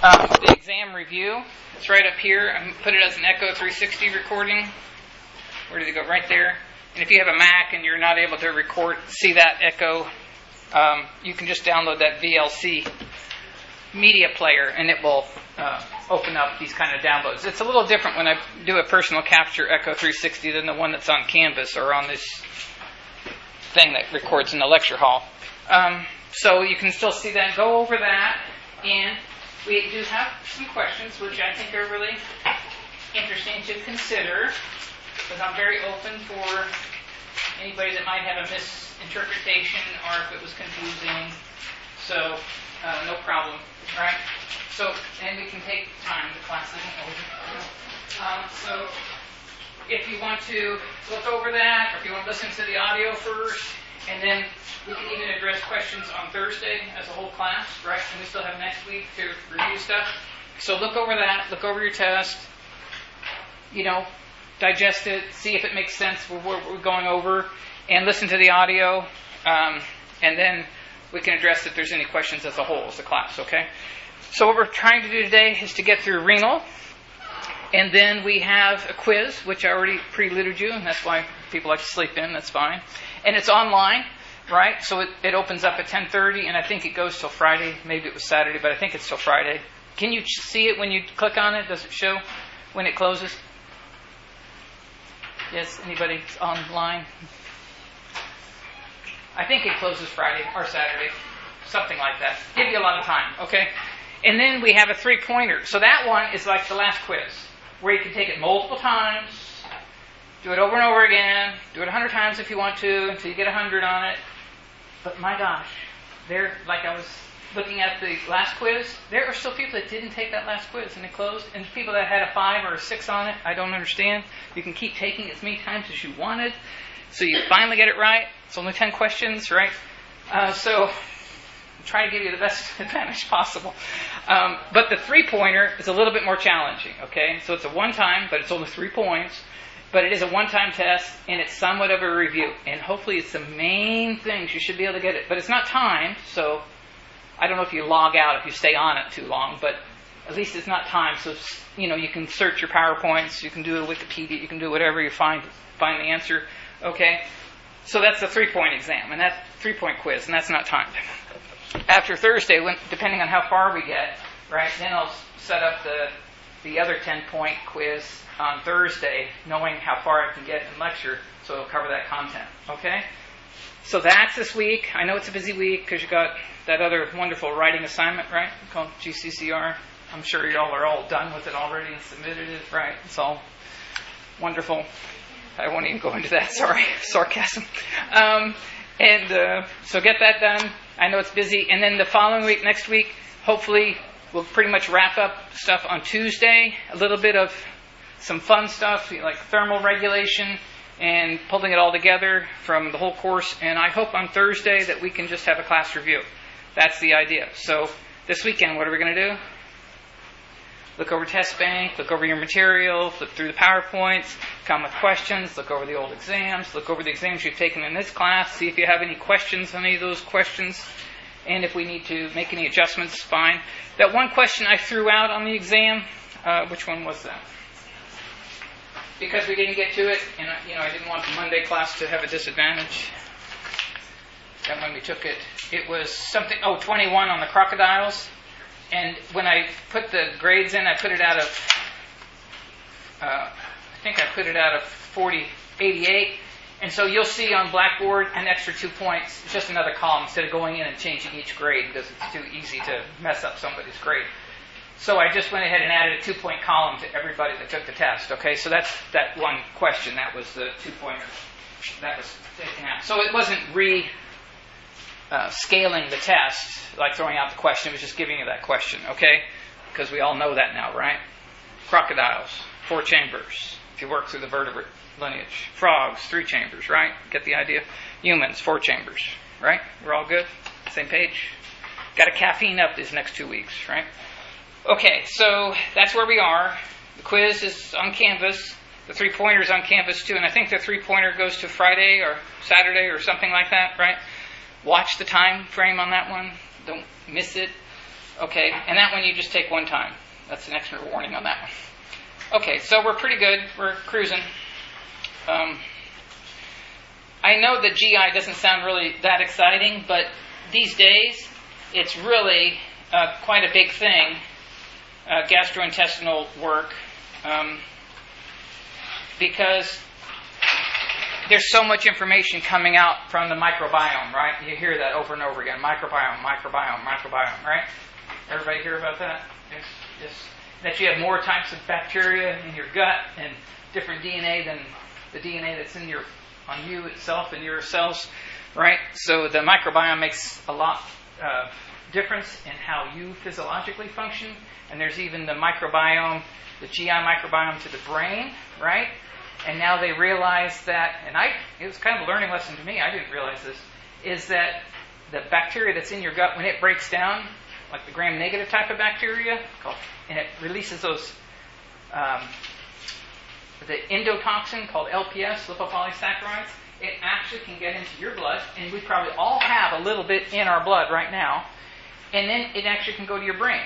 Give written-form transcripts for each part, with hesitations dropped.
The exam review. It's right up here. I put it as an Echo 360 recording. Where did it go? Right there. And if you have a Mac and you're not able to see that Echo, you can just download that VLC media player, and it will open up these kind of downloads. It's a little different when I do a personal capture Echo 360 than the one that's on Canvas or on this thing that records in the lecture hall. So you can still see that. Go over that, and we do have some questions which I think are really interesting to consider, because I'm very open for anybody that might have a misinterpretation or if it was confusing. So no problem, right? So, and we can take time. The class isn't over. So if you want to look over that, or if you want to listen to the audio first, and then we can even address questions on Thursday as a whole class, right? And we still have next week to review stuff. So look over that, look over your test, digest it, see if it makes sense for what we're going over, and listen to the audio, and then we can address if there's any questions as a whole as a class, okay? So what we're trying to do today is to get through renal, and then we have a quiz, which I already preluded you, and that's why people like to sleep in, that's fine. And it's online, right? So it opens up at 10:30, and I think it goes till Friday. Maybe it was Saturday, but I think it's till Friday. Can you see it when you click on it? Does it show when it closes? Yes, anybody online? I think it closes Friday or Saturday, something like that. Give you a lot of time, okay? And then we have a 3-pointer. So that one is like the last quiz, where you can take it multiple times, do it over and over again, do it 100 times if you want to, until you get 100 on it. But my gosh, like I was looking at the last quiz, there are still people that didn't take that last quiz and it closed, and people that had a 5 or a 6 on it. I don't understand. You can keep taking it as many times as you wanted, so you finally get it right. It's only 10 questions, right? So try to give you the best advantage possible. But the 3-pointer is a little bit more challenging, okay? So it's a one-time, but it's only 3 points. But it is a one-time test, and it's somewhat of a review. And hopefully it's the main things. You should be able to get it. But it's not timed, so I don't know if you log out if you stay on it too long, but at least it's not timed. So, you can search your PowerPoints, you can do a Wikipedia, you can do whatever you find the answer, okay? So that's the 3-point exam, and that's 3-point quiz, and that's not timed. After Thursday, depending on how far we get, right, then I'll set up the other 10-point quiz on Thursday, knowing how far I can get in lecture, so it'll cover that content, okay? So that's this week. I know it's a busy week because you got that other wonderful writing assignment, right, called GCCR. I'm sure y'all are all done with it already and submitted it, right? It's all wonderful. I won't even go into that, sorry, sarcasm. So get that done. I know it's busy. And then the following week, next week, hopefully we'll pretty much wrap up stuff on Tuesday, a little bit of some fun stuff like thermal regulation and pulling it all together from the whole course. And I hope on Thursday that we can just have a class review. That's the idea. So this weekend, what are we going to do? Look over test bank, look over your material, flip through the PowerPoints, come with questions, look over the old exams, look over the exams you've taken in this class, see if you have any questions on any of those questions, and if we need to make any adjustments, fine. That one question I threw out on the exam, which one was that? Because we didn't get to it, and I didn't want the Monday class to have a disadvantage. And when we took it, it was something, 21 on the crocodiles. And when I put the grades in, I put it out of, 88. And so you'll see on Blackboard an extra 2 points, just another column, instead of going in and changing each grade, because it's too easy to mess up somebody's grade. So I just went ahead and added a 2-point column to everybody that took the test. Okay, so that's that one question. That was the 2-pointer that was taken out. So it wasn't scaling the test, like throwing out the question. It was just giving you that question, okay? Because we all know that now, right? Crocodiles, 4 chambers, if you work through the vertebrate lineage. Frogs, 3 chambers, right? Get the idea? Humans, 4 chambers, right? We're all good? Same page? Got to caffeine up these next 2 weeks, right? Okay, so that's where we are. The quiz is on Canvas. The 3-pointer is on Canvas too, and I think the 3-pointer goes to Friday or Saturday or something like that, right? Watch the time frame on that one. Don't miss it. Okay, and that one you just take one time. That's an extra warning on that one. Okay, so we're pretty good. We're cruising. I know that GI doesn't sound really that exciting, but these days it's really quite a big thing, gastrointestinal work, because there's so much information coming out from the microbiome, right? You hear that over and over again, microbiome, right? Everybody hear about that? Yes. That you have more types of bacteria in your gut and different DNA than the DNA that's on you itself and your cells, right? So the microbiome makes a lot of difference in how you physiologically function. And there's even the microbiome, the GI microbiome to the brain, right? And now they realize that, and it was kind of a learning lesson to me, I didn't realize this, is that the bacteria that's in your gut, when it breaks down, like the gram-negative type of bacteria, and it releases those, the endotoxin called LPS, lipopolysaccharides, it actually can get into your blood, and we probably all have a little bit in our blood right now, and then it actually can go to your brain.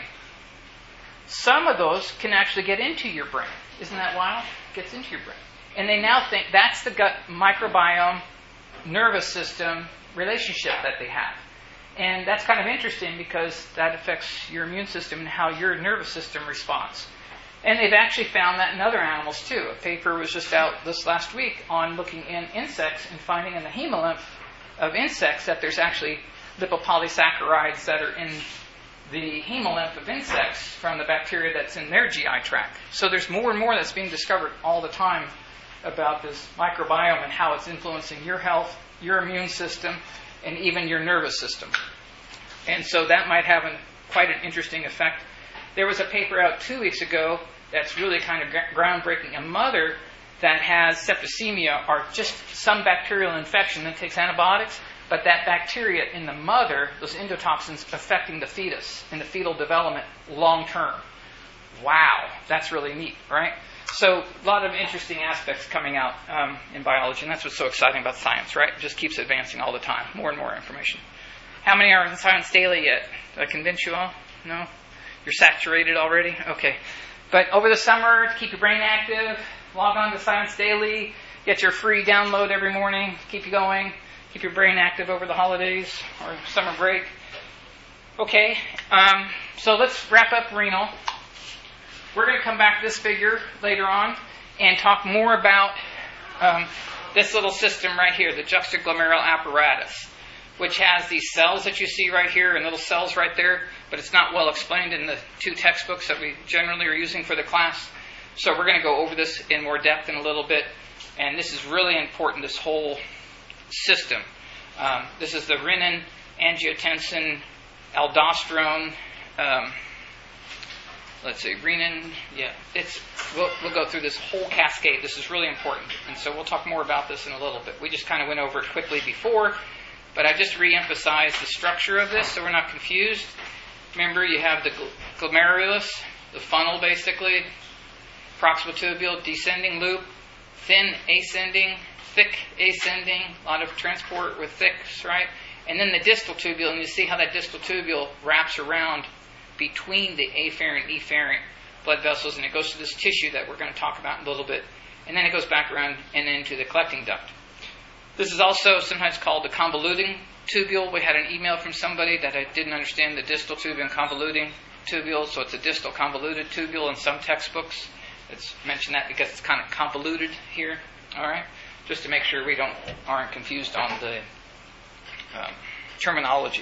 Some of those can actually get into your brain. Isn't that wild? It gets into your brain. And they now think that's the gut microbiome, nervous system relationship that they have. And that's kind of interesting because that affects your immune system and how your nervous system responds. And they've actually found that in other animals too. A paper was just out this last week on looking in insects and finding in the hemolymph of insects that there's actually lipopolysaccharides that are in the hemolymph of insects from the bacteria that's in their GI tract. So there's more and more that's being discovered all the time about this microbiome and how it's influencing your health, your immune system, and even your nervous system. And so that might have quite an interesting effect. There was a paper out 2 weeks ago that's really kind of groundbreaking. A mother that has septicemia or just some bacterial infection that takes antibiotics, but that bacteria in the mother, those endotoxins, affecting the fetus and the fetal development long term. Wow, that's really neat, right? So a lot of interesting aspects coming out in biology, and that's what's so exciting about science, right? It just keeps advancing all the time, more and more information. How many are in Science Daily yet? Did I convince you all? No? You're saturated already? Okay. But over the summer, to keep your brain active, log on to Science Daily, get your free download every morning, keep you going, keep your brain active over the holidays or summer break. Okay, so let's wrap up renal. We're going to come back to this figure later on and talk more about this little system right here, the juxtaglomerular apparatus, which has these cells that you see right here and little cells right there, but it's not well explained in the 2 textbooks that we generally are using for the class. So we're going to go over this in more depth in a little bit, and this is really important, this whole system. This is the renin, angiotensin, aldosterone, renin, we'll go through this whole cascade. This is really important, and so we'll talk more about this in a little bit. We just kind of went over it quickly before, but I just re-emphasized the structure of this so we're not confused. Remember, you have the glomerulus, the funnel basically, proximal tubule, descending loop, thin ascending, thick ascending, a lot of transport with thicks, right? And then the distal tubule, and you see how that distal tubule wraps around between the afferent and efferent blood vessels, and it goes to this tissue that we're going to talk about in a little bit. And then it goes back around and into the collecting duct. This is also sometimes called the convoluting tubule. We had an email from somebody that I didn't understand the distal tubule and convoluting tubule, so it's a distal convoluted tubule in some textbooks. It's mentioned that because it's kind of convoluted here, all right? Just to make sure we aren't confused on the terminology.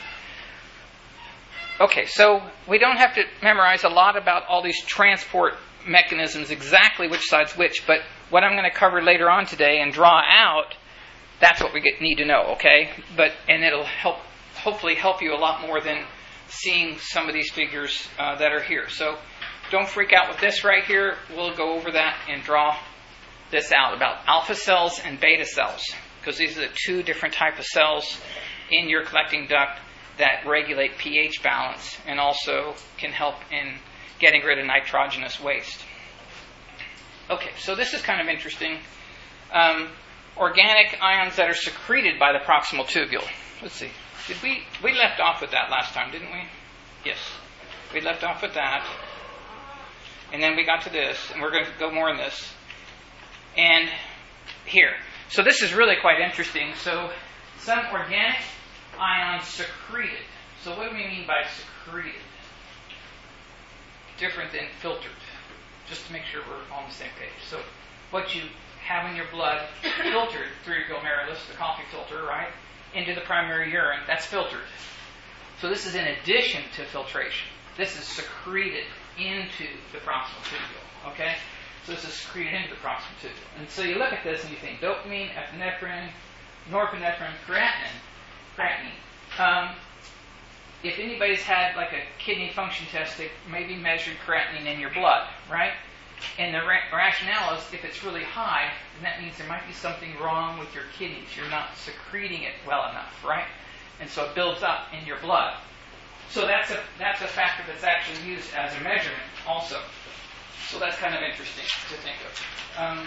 Okay, so we don't have to memorize a lot about all these transport mechanisms, exactly which side's which, but what I'm going to cover later on today and draw out, that's what we need to know, okay? And it'll hopefully help you a lot more than seeing some of these figures that are here. So don't freak out with this right here. We'll go over that and draw this out about alpha cells and beta cells, because these are the 2 different types of cells in your collecting duct that regulate pH balance and also can help in getting rid of nitrogenous waste. Okay, so this is kind of interesting. Organic ions that are secreted by the proximal tubule. Let's see. We left off with that last time, didn't we? Yes. We left off with that. And then we got to this, and we're going to go more in this. And here. So this is really quite interesting. So some organic ions secreted. So what do we mean by secreted? Different than filtered. Just to make sure we're on the same page. So what you have in your blood filtered through your glomerulus, the coffee filter, right, into the primary urine, that's filtered. So this is in addition to filtration. This is secreted into the proximal tubule, okay? So this is secreted into the proximal tubule. And so you look at this and you think dopamine, epinephrine, norepinephrine, creatinine. If anybody's had like a kidney function test, they maybe measured creatinine in your blood, right? And the rationale is if it's really high, then that means there might be something wrong with your kidneys. You're not secreting it well enough, right? And so it builds up in your blood. So that's a factor that's actually used as a measurement also. So that's kind of interesting to think of.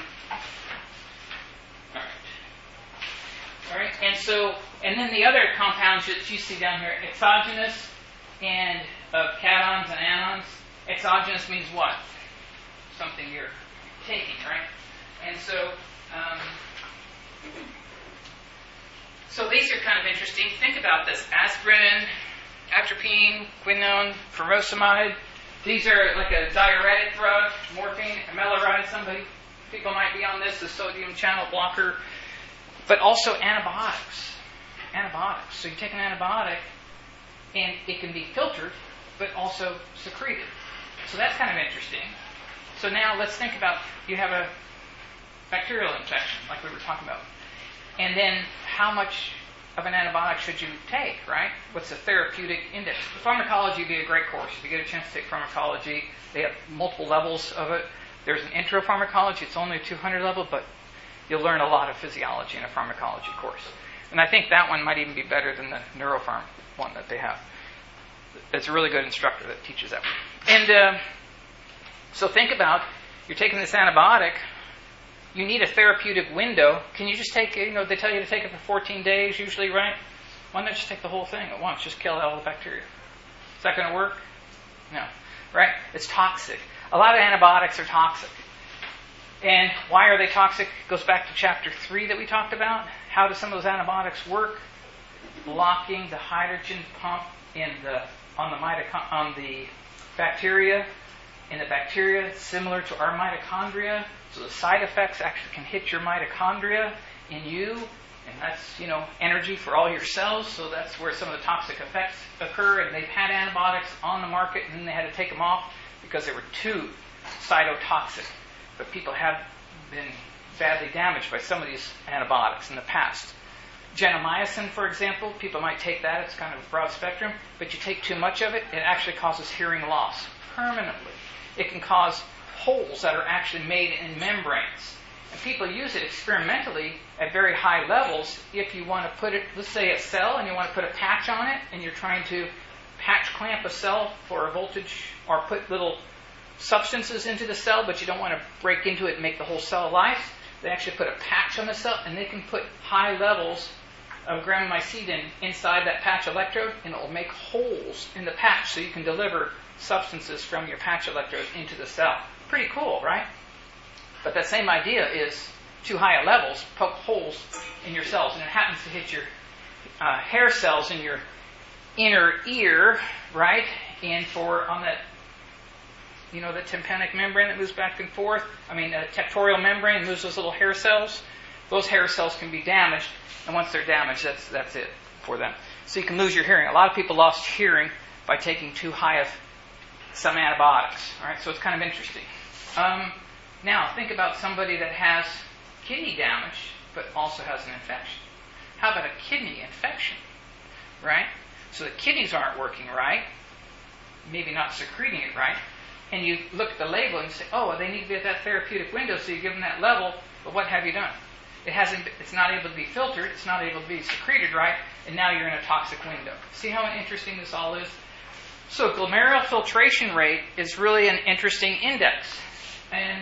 All right. And then the other compounds that you see down here, exogenous and cations and anions. Exogenous means what? Something you're taking, right? And so these are kind of interesting. Think about this: aspirin, atropine, quinone, furosemide. These are like a diuretic drug, morphine, amiloride. People might be on this, the sodium channel blocker, but also antibiotics. Antibiotics. So you take an antibiotic, and it can be filtered, but also secreted. So that's kind of interesting. So now let's think about, you have a bacterial infection, like we were talking about. And then how much of an antibiotic should you take, right? What's the therapeutic index? Pharmacology would be a great course. If you get a chance to take pharmacology, they have multiple levels of it. There's an intro pharmacology. It's only a 200 level, but you'll learn a lot of physiology in a pharmacology course. And I think that one might even be better than the neuropharm one that they have. It's a really good instructor that teaches that one. And so think about, you're taking this antibiotic, you need a therapeutic window. Can you just take, they tell you to take it for 14 days usually, right? Why not just take the whole thing at once? Just kill all the bacteria. Is that going to work? No. Right? It's toxic. A lot of antibiotics are toxic. And why are they toxic? It goes back to chapter 3 that we talked about. How do some of those antibiotics work? Blocking the hydrogen pump on the bacteria. In the bacteria, similar to our mitochondria. So the side effects actually can hit your mitochondria in you, and that's, energy for all your cells. So that's where some of the toxic effects occur. And they've had antibiotics on the market, and then they had to take them off because they were too cytotoxic. But people have been badly damaged by some of these antibiotics in the past. Gentamicin, for example, people might take that. It's kind of a broad spectrum. But you take too much of it, it actually causes hearing loss permanently. It can cause holes that are actually made in membranes. And people use it experimentally at very high levels. If you want to put it, let's say a cell, and you want to put a patch on it, and you're trying to patch clamp a cell for a voltage, or put little substances into the cell, but you don't want to break into it and make the whole cell alive, they actually put a patch on the cell, and they can put high levels of gramamycin inside that patch electrode, and it will make holes in the patch so you can deliver substances from your patch electrode into the cell. Pretty cool, right? But that same idea is too high at levels, poke holes in your cells, and it happens to hit your hair cells in your inner ear, right? And on that, the tympanic membrane that moves back and forth. The tectorial membrane moves those little hair cells. Those hair cells can be damaged, and once they're damaged, that's it for them. So you can lose your hearing. A lot of people lost hearing by taking too high of some antibiotics. All right, so it's kind of interesting. Now, think about somebody that has kidney damage, but also has an infection. How about a kidney infection? Right? So the kidneys aren't working right, maybe not secreting it right, and you look at the label and you say, they need to be at that therapeutic window, so you give them that level, but what have you done? It's not able to be filtered, it's not able to be secreted right, and now you're in a toxic window. See how interesting this all is? So glomerular filtration rate is really an interesting index. And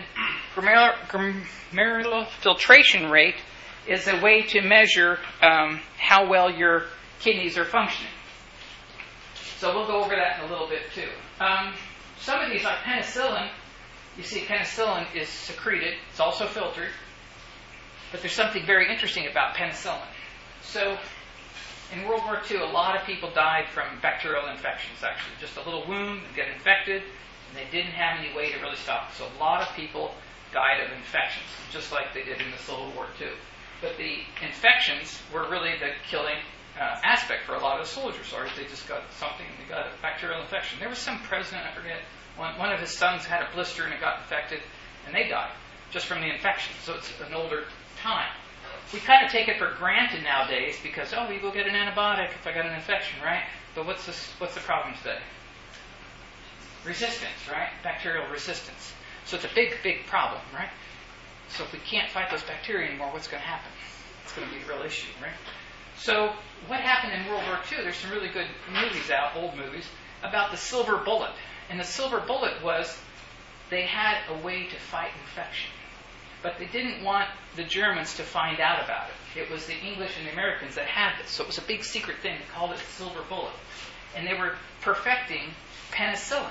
glomerular filtration rate is a way to measure how well your kidneys are functioning. So we'll go over that in a little bit too. Some of these, like penicillin, you see penicillin is secreted. It's also filtered. But there's something very interesting about penicillin. So in World War II, a lot of people died from bacterial infections, actually. Just a little wound and get infected, and they didn't have any way to really stop it. So a lot of people died of infections, just like they did in the Civil War too. But the infections were really the killing aspect for a lot of the soldiers, or they just got something, they got a bacterial infection. There was some president, I forget, one of his sons had a blister and it got infected, and they died just from the infection. So it's an older time. We kind of take it for granted nowadays because, oh, you go get an antibiotic if I got an infection, right? But what's the problem today? Resistance, right? Bacterial resistance. So it's a big, big problem, right? So if we can't fight those bacteria anymore, what's going to happen? It's going to be a real issue, right? So what happened in World War II, there's some really good movies out, old movies, about the silver bullet. And the silver bullet was they had a way to fight infection. But they didn't want the Germans to find out about it. It was the English and the Americans that had this. So it was a big secret thing. They called it the silver bullet. And they were perfecting penicillin.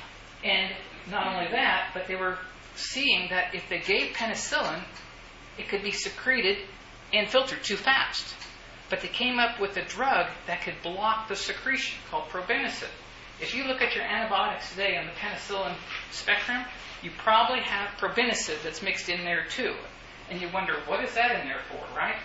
And not only that, but they were seeing that if they gave penicillin, it could be secreted and filtered too fast. But they came up with a drug that could block the secretion called probenecid. If you look at your antibiotics today on the penicillin spectrum, you probably have probenecid that's mixed in there too. And you wonder, what is that in there for, right?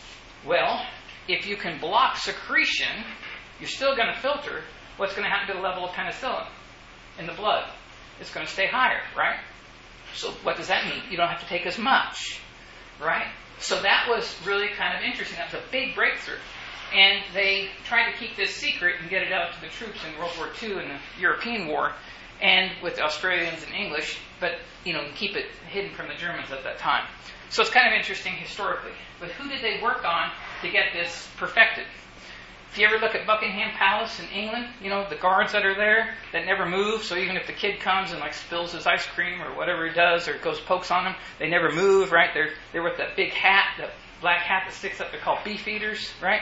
Well, if you can block secretion, you're still going to filter. What's going to happen to the level of penicillin in the blood? It's going to stay higher, right? So what does that mean? You don't have to take as much, right? So that was really kind of interesting. That was a big breakthrough. And they tried to keep this secret and get it out to the troops in World War II and the European War, and with the Australians and English, but keep it hidden from the Germans at that time. So it's kind of interesting historically. But who did they work on to get this perfected? If you ever look at Buckingham Palace in England, the guards that are there that never move, so even if the kid comes and spills his ice cream or whatever he does, or goes pokes on them, they never move, right? They're with that big hat, that black hat that sticks up, they're called beef eaters, right?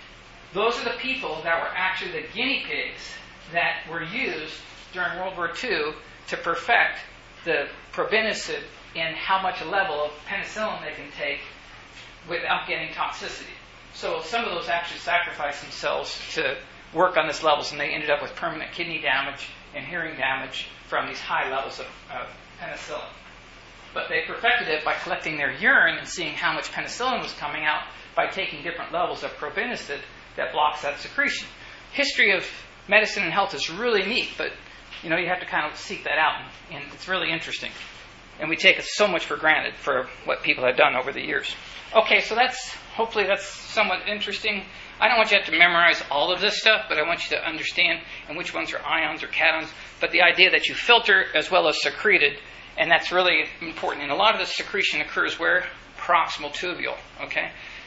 Those are the people that were actually the guinea pigs that were used during World War II to perfect the probenecid and how much a level of penicillin they can take without getting toxicity. So some of those actually sacrificed themselves to work on these levels, and they ended up with permanent kidney damage and hearing damage from these high levels of penicillin. But they perfected it by collecting their urine and seeing how much penicillin was coming out by taking different levels of probenecid that blocks that secretion. History of medicine and health is really neat, but you have to kind of seek that out, and it's really interesting. And we take so much for granted for what people have done over the years. Okay, so hopefully that's somewhat interesting. I don't want you to have to memorize all of this stuff, but I want you to understand and which ones are ions or cations. But the idea that you filter as well as secreted, and that's really important. And a lot of the secretion occurs where? Proximal tubule, okay?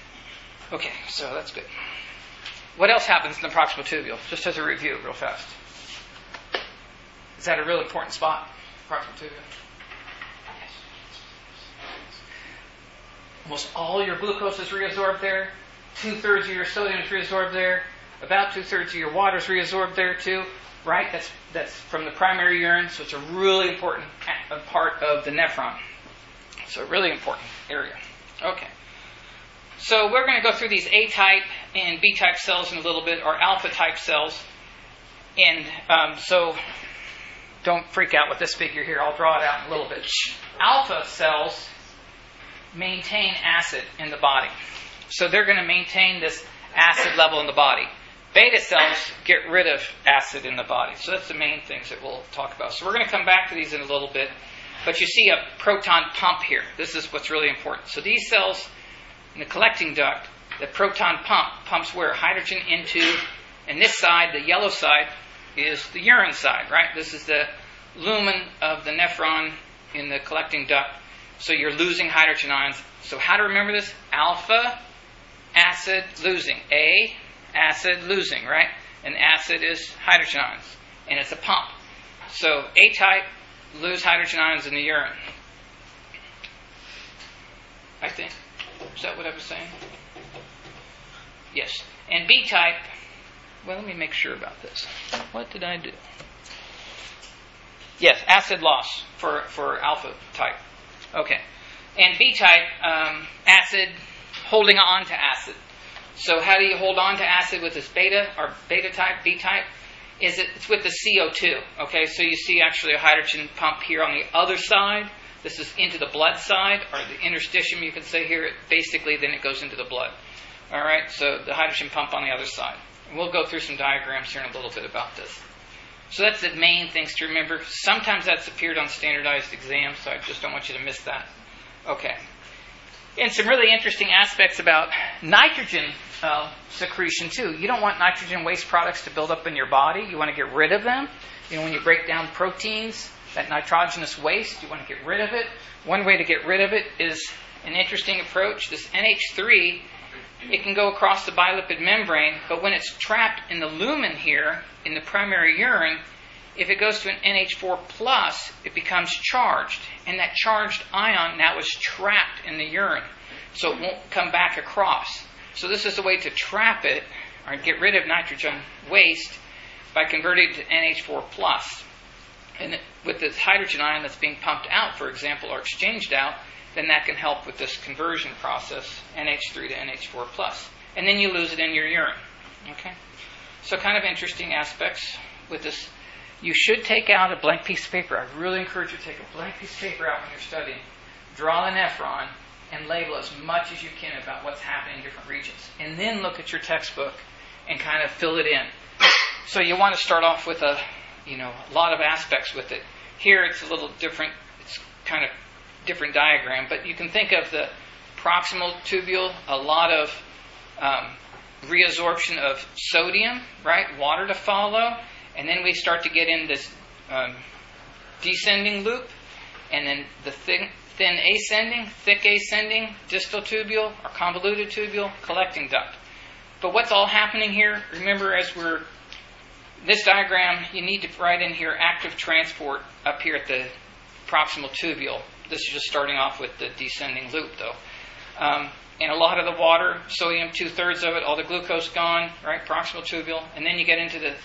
Okay, so that's good. What else happens in the proximal tubule? Just as a review, real fast. Is that a real important spot? Proximal tubule? Yes. Almost all your glucose is reabsorbed there. 2/3 of your sodium is reabsorbed there. About 2/3 of your water is reabsorbed there too. Right? That's from the primary urine, so it's a really important part of the nephron. So a really important area. Okay. So we're going to go through these A-type and B-type cells in a little bit, or alpha-type cells. And so don't freak out with this figure here. I'll draw it out in a little bit. Alpha cells maintain acid in the body. So they're going to maintain this acid level in the body. Beta cells get rid of acid in the body. So that's the main things that we'll talk about. So we're going to come back to these in a little bit. But you see a proton pump here. This is what's really important. So these cells in the collecting duct, the proton pump pumps where? Hydrogen into, and this side, the yellow side, is the urine side, right? This is the lumen of the nephron in the collecting duct. So you're losing hydrogen ions. So how to remember this? Alpha, acid, losing. A, acid, losing, right? And acid is hydrogen ions. And it's a pump. So A-type, lose hydrogen ions in the urine. I think. Is that what I was saying? Yes. And B-type, well, let me make sure about this. What did I do? Yes, acid loss for alpha type. Okay. And B type, acid, holding on to acid. So how do you hold on to acid with this beta, or beta type, B type? It's with the CO2. Okay, so you see actually a hydrogen pump here on the other side. This is into the blood side, or the interstitium, you can say here. Basically, then it goes into the blood. All right, so the hydrogen pump on the other side. And we'll go through some diagrams here in a little bit about this. So that's the main things to remember. Sometimes that's appeared on standardized exams, so I just don't want you to miss that. Okay. And some really interesting aspects about nitrogen secretion, too. You don't want nitrogen waste products to build up in your body. You want to get rid of them. You know, when you break down proteins, that nitrogenous waste, you want to get rid of it. One way to get rid of it is an interesting approach. This NH3, it can go across the bilipid membrane, but when it's trapped in the lumen here, in the primary urine, if it goes to an NH4+, it becomes charged. And that charged ion now is trapped in the urine, so it won't come back across. So this is a way to trap it, or get rid of nitrogen waste, by converting it to NH4+. And with this hydrogen ion that's being pumped out, for example, or exchanged out, then that can help with this conversion process, NH3 to NH4+. And then you lose it in your urine. Okay? So kind of interesting aspects with this. You should take out a blank piece of paper. I really encourage you to take a blank piece of paper out when you're studying. Draw the nephron and label as much as you can about what's happening in different regions. And then look at your textbook and kind of fill it in. So you want to start off with a lot of aspects with it. Here it's a little different. It's kind of different diagram, but you can think of the proximal tubule, a lot of reabsorption of sodium, right? Water to follow, and then we start to get in this descending loop, and then the thin ascending, thick ascending, distal tubule, or convoluted tubule, collecting duct. But what's all happening here? Remember, this diagram, you need to write in here active transport up here at the proximal tubule. This is just starting off with the descending loop, though. And a lot of the water, sodium, 2/3 of it, all the glucose gone, right, proximal tubule. And then you get into the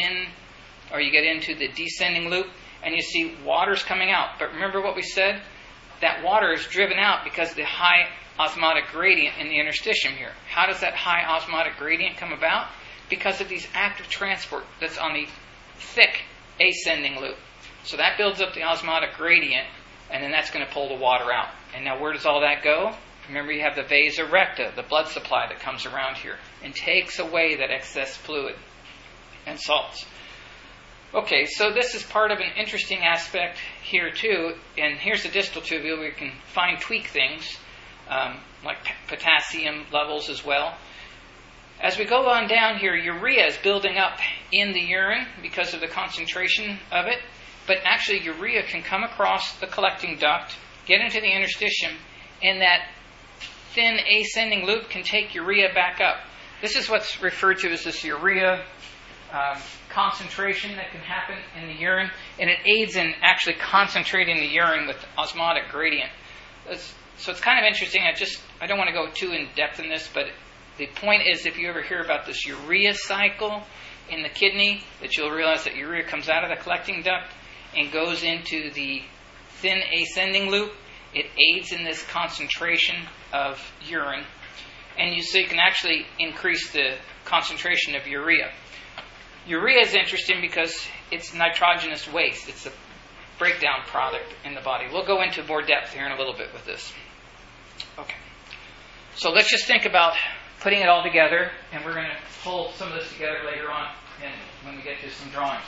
descending loop, and you see water's coming out. But remember what we said? That water is driven out because of the high osmotic gradient in the interstitium here. How does that high osmotic gradient come about? Because of these active transport that's on the thick ascending loop. So that builds up the osmotic gradient, and then that's going to pull the water out. And now where does all that go? Remember, you have the vasa recta, the blood supply that comes around here, and takes away that excess fluid and salts. Okay, so this is part of an interesting aspect here too. And here's the distal tubule where you can fine tweak things, like potassium levels as well. As we go on down here, urea is building up in the urine because of the concentration of it. But actually, urea can come across the collecting duct, get into the interstitium, and that thin ascending loop can take urea back up. This is what's referred to as this urea concentration that can happen in the urine, and it aids in actually concentrating the urine with osmotic gradient. So it's kind of interesting. I don't want to go too in depth in this, but the point is, if you ever hear about this urea cycle in the kidney, that you'll realize that urea comes out of the collecting duct and goes into the thin ascending loop. It aids in this concentration of urine. And so you can actually increase the concentration of urea. Urea is interesting because it's nitrogenous waste. It's a breakdown product in the body. We'll go into more depth here in a little bit with this. Okay. So let's just think about putting it all together, and we're going to pull some of this together later on when we get to some drawings.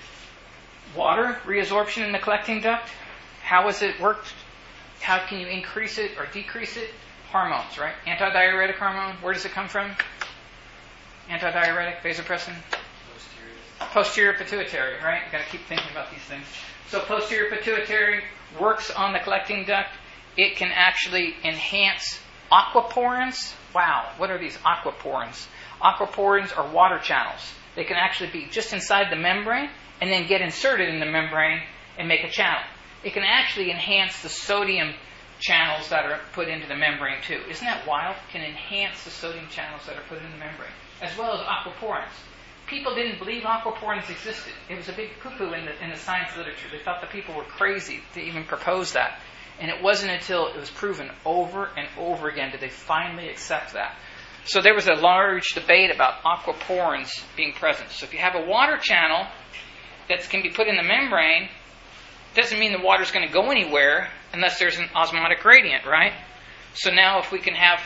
Water reabsorption in the collecting duct. How has it worked? How can you increase it or decrease it? Hormones, right? Antidiuretic hormone. Where does it come from? Antidiuretic, vasopressin? Posterior pituitary, right? You've got to keep thinking about these things. So posterior pituitary works on the collecting duct. It can actually enhance aquaporins. Wow, what are these aquaporins? Aquaporins are water channels. They can actually be just inside the membrane and then get inserted in the membrane and make a channel. It can actually enhance the sodium channels that are put into the membrane too. Isn't that wild? It can enhance the sodium channels that are put in the membrane, as well as aquaporins. people didn't believe aquaporins existed. It was a big poo-poo in the science literature. They thought the people were crazy to even propose that. And it wasn't until it was proven over and over again did they finally accept that. So there was a large debate about aquaporins being present. So if you have a water channel that can be put in the membrane, it doesn't mean the water is going to go anywhere unless there's an osmotic gradient, right? So now if we can have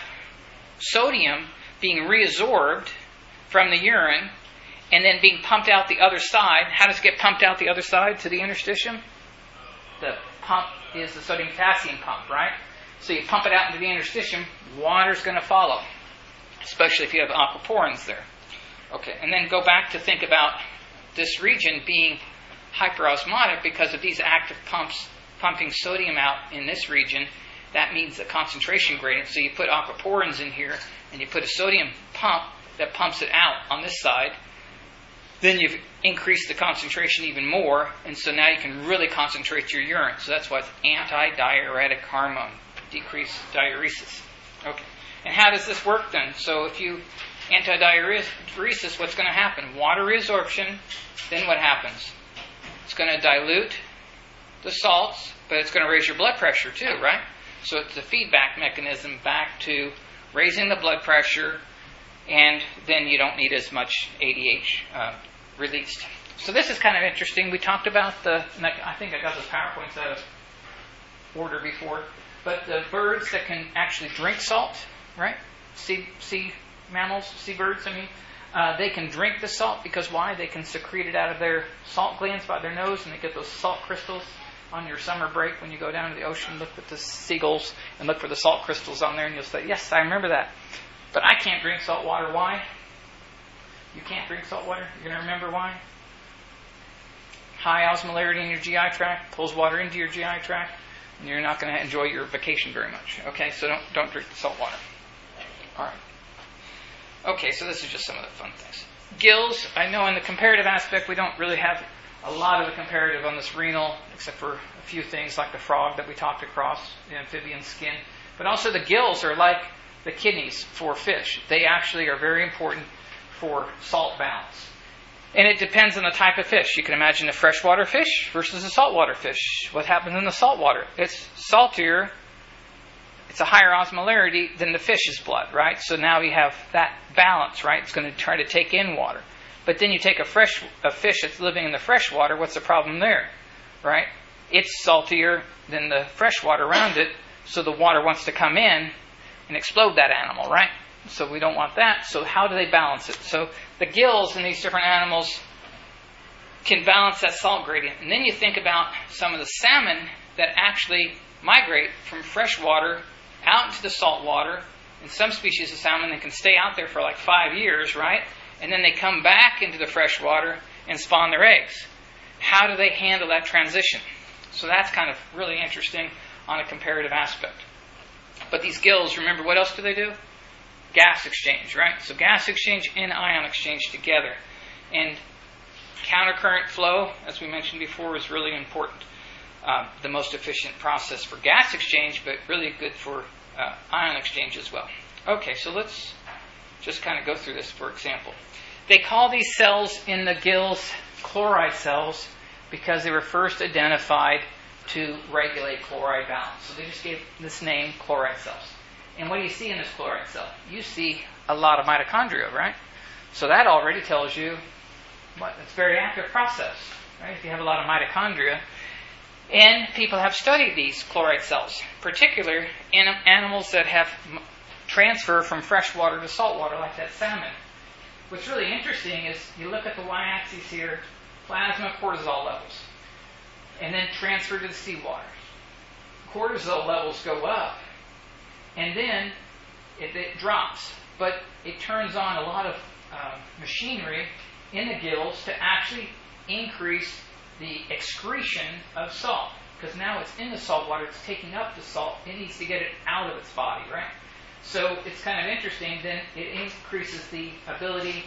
sodium being reabsorbed from the urine and then being pumped out the other side, how does it get pumped out the other side to the interstitium? The pump is the sodium potassium pump, right? So you pump it out into the interstitium, water's going to follow, especially if you have aquaporins there. Okay, and then go back to think about this region being hyperosmotic because of these active pumps pumping sodium out in this region. That means the concentration gradient. So you put aquaporins in here and you put a sodium pump that pumps it out on this side. Then you've increased the concentration even more, and so now you can really concentrate your urine. So that's why it's antidiuretic hormone, decrease diuresis. Okay. And how does this work then? So if you antidiuresis, what's going to happen? Water reabsorption, then what happens? It's going to dilute the salts, but it's going to raise your blood pressure too, right? So it's a feedback mechanism back to raising the blood pressure, and then you don't need as much ADH released. So this is kind of interesting. We talked about I think I got those PowerPoints out of order before, but the birds that can actually drink salt, right? Sea mammals, seabirds, they can drink the salt because why? They can secrete it out of their salt glands by their nose, and they get those salt crystals on your summer break when you go down to the ocean. Look at the seagulls and look for the salt crystals on there, and you'll say, yes, I remember that. But I can't drink salt water. Why? You can't drink salt water? You're going to remember why? High osmolarity in your GI tract pulls water into your GI tract, and you're not going to enjoy your vacation very much. Okay, so don't drink the salt water. All right. Okay, so this is just some of the fun things. Gills, I know in the comparative aspect we don't really have a lot of the comparative on this renal, except for a few things like the frog that we talked across, the amphibian skin. But also the gills are like the kidneys for fish. They actually are very important for salt balance. And it depends on the type of fish. You can imagine a freshwater fish versus a saltwater fish. What happens in the saltwater? It's saltier. It's a higher osmolarity than the fish's blood, right? So now you have that balance, right? It's going to try to take in water. But then you take a fish that's living in the freshwater. What's the problem there, right? It's saltier than the freshwater around it, so the water wants to come in and explode that animal, right? So we don't want that. So how do they balance it? So the gills in these different animals can balance that salt gradient. And then you think about some of the salmon that actually migrate from freshwater out into the salt water. In some species of salmon, they can stay out there for like 5 years, right? And then they come back into the freshwater and spawn their eggs. How do they handle that transition? So that's kind of really interesting on a comparative aspect. But these gills, remember, what else do they do? Gas exchange, right? So gas exchange and ion exchange together. And countercurrent flow, as we mentioned before, is really important. The most efficient process for gas exchange, but really good for ion exchange as well. Okay, so let's just kind of go through this, for example. They call these cells in the gills chloride cells because they were first identified to regulate chloride balance. So they just gave this name chloride cells. And what do you see in this chloride cell? You see a lot of mitochondria, right? So that already tells you it's a very active process, right? If you have a lot of mitochondria. And people have studied these chloride cells, particularly in animals that have transfer from freshwater to saltwater, like that salmon. What's really interesting is you look at the y-axis here, plasma cortisol levels, and then transfer to the seawater. Cortisol levels go up, and then it drops. But it turns on a lot of machinery in the gills to actually increase the excretion of salt. Because now it's in the salt water, it's taking up the salt, it needs to get it out of its body, right? So it's kind of interesting, then it increases the ability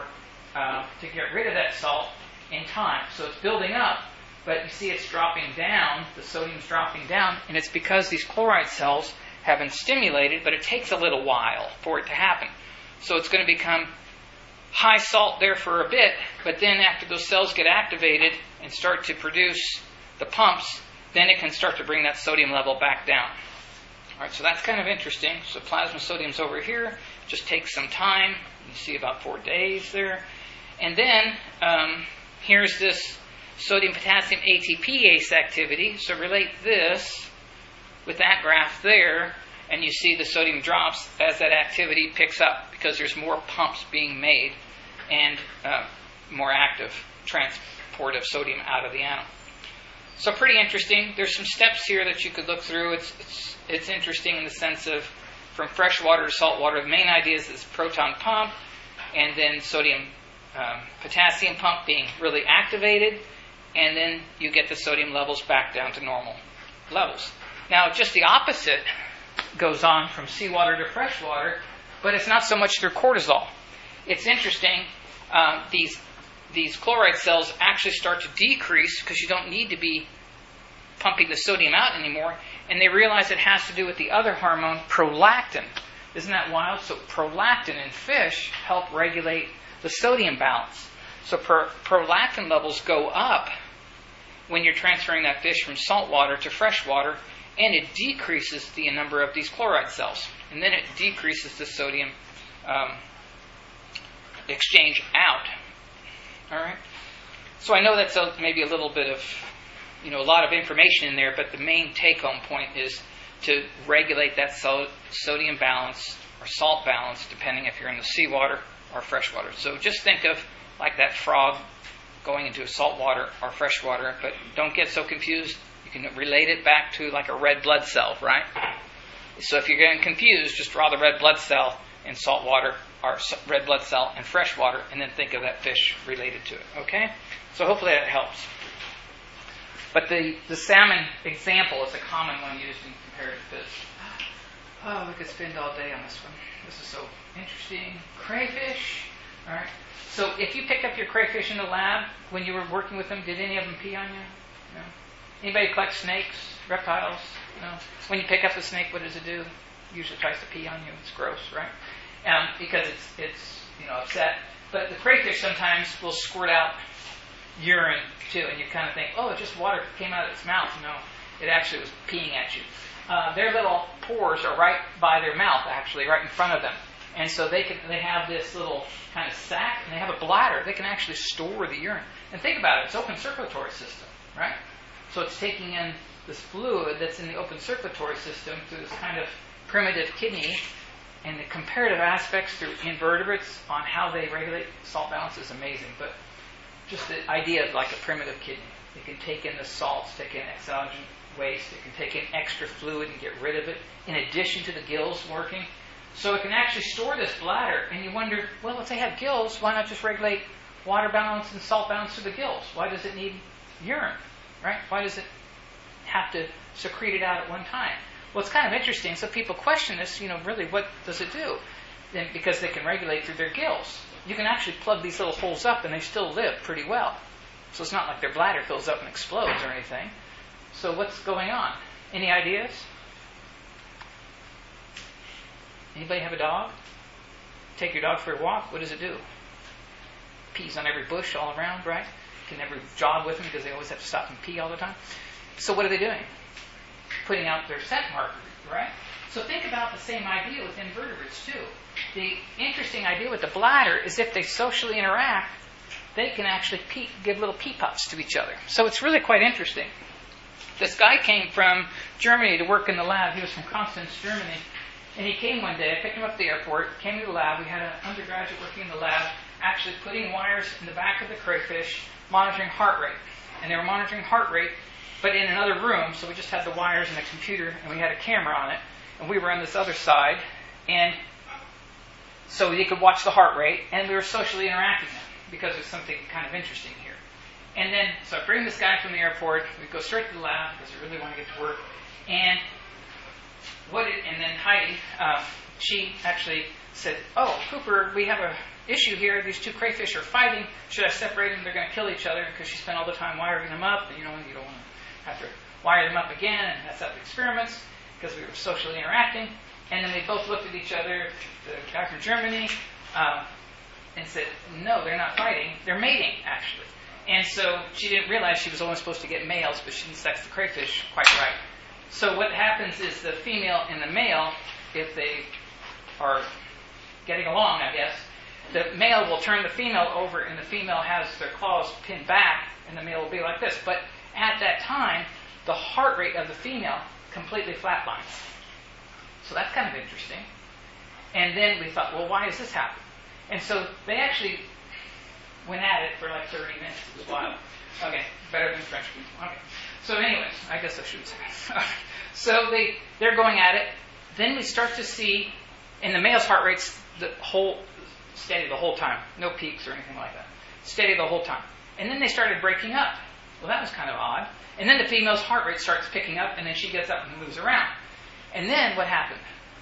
to get rid of that salt in time. So it's building up, but you see it's dropping down, the sodium's dropping down, and it's because these chloride cells have been stimulated, but it takes a little while for it to happen. So it's going to become high salt there for a bit, but then after those cells get activated and start to produce the pumps, then it can start to bring that sodium level back down. All right, so that's kind of interesting. So plasma sodium's over here. Just takes some time. You see about 4 days there. And then here's this sodium-potassium ATPase activity. So relate this with that graph there, and you see the sodium drops as that activity picks up because there's more pumps being made and more active transport of sodium out of the animal. So pretty interesting. There's some steps here that you could look through. It's interesting in the sense of from fresh water to salt water. The main idea is this proton pump and then sodium potassium pump being really activated, and then you get the sodium levels back down to normal levels. Now, just the opposite goes on from seawater to freshwater, but it's not so much through cortisol. It's interesting. These chloride cells actually start to decrease because you don't need to be pumping the sodium out anymore, and they realize it has to do with the other hormone, prolactin. Isn't that wild? So prolactin in fish help regulate the sodium balance. So prolactin levels go up when you're transferring that fish from salt water to fresh water, and it decreases the number of these chloride cells. And then it decreases the sodium exchange out. All right. So I know that's maybe a little bit of, a lot of information in there, but the main take-home point is to regulate that sodium balance or salt balance, depending if you're in the seawater or freshwater. So just think of like that frog going into salt water or freshwater, but don't get so confused. You can relate it back to like a red blood cell, right? So if you're getting confused, just draw the red blood cell in salt water or red blood cell in fresh water, and then think of that fish related to it, okay? So hopefully that helps. But the salmon example is a common one used in comparative physics. Oh, we could spend all day on this one. This is so interesting. Crayfish. All right. So if you picked up your crayfish in the lab when you were working with them, did any of them pee on you? No. Anybody collect snakes, reptiles? No. When you pick up the snake, what does it do? It usually tries to pee on you. It's gross, right? Because it's upset. But the crayfish sometimes will squirt out urine too, and you kind of think, oh, it just water came out of its mouth. No, it actually was peeing at you. Their little pores are right by their mouth, actually, right in front of them. And so they have this little kind of sac, and they have a bladder. They can actually store the urine. And think about it, it's open circulatory system, right? So it's taking in this fluid that's in the open circulatory system through this kind of primitive kidney, and the comparative aspects through invertebrates on how they regulate salt balance is amazing. But just the idea of like a primitive kidney. It can take in the salts, take in exogenous waste, it can take in extra fluid and get rid of it, in addition to the gills working. So it can actually store this bladder, and you wonder, well, if they have gills, why not just regulate water balance and salt balance through the gills? Why does it need urine, right? Why does it have to secrete it out at one time? Well, it's kind of interesting. So people question this, really, what does it do? Then because they can regulate through their gills. You can actually plug these little holes up, and they still live pretty well. So it's not like their bladder fills up and explodes or anything. So what's going on? Any ideas? Anybody have a dog? Take your dog for a walk. What does it do? Pees on every bush all around, right? You can never jog with them because they always have to stop and pee all the time. So what are they doing? Putting out their scent marker, right? So think about the same idea with invertebrates too. The interesting idea with the bladder is if they socially interact, they can actually give little pee puffs to each other. So it's really quite interesting. This guy came from Germany to work in the lab. He was from Constance, Germany. And he came one day. I picked him up at the airport, came to the lab. We had an undergraduate working in the lab, actually putting wires in the back of the crayfish, monitoring heart rate. And they were monitoring heart rate, but in another room. So we just had the wires and a computer, and we had a camera on it. And we were on this other side. And so they could watch the heart rate, and we were socially interacting them because there's something kind of interesting here. And then, so I bring this guy from the airport. We go straight to the lab because we really want to get to work. And then Heidi, she actually said, "Oh, Cooper, we have a issue here. These two crayfish are fighting. Should I separate them? They're going to kill each other," because she spent all the time wiring them up. And, you don't want to have to wire them up again and mess up the experiments because we were socially interacting. And then they both looked at each other. The guy from Germany and said, no, they're not fighting, they're mating, actually. And so she didn't realize she was only supposed to get males, but she didn't sex the crayfish quite right. So what happens is the female and the male, if they are getting along, I guess, the male will turn the female over, and the female has their claws pinned back, and the male will be like this. But at that time, the heart rate of the female completely flatlines. So that's kind of interesting. And then we thought, well, why does this happen? And so they actually went at it for like 30 minutes. It was wild. Okay, better than French people. Okay. So anyways, I guess I should say that. So they're going at it. Then we start to see, in the male's heart rate's steady the whole time. No peaks or anything like that. Steady the whole time. And then they started breaking up. Well, that was kind of odd. And then the female's heart rate starts picking up, and then she gets up and moves around. And then what happened?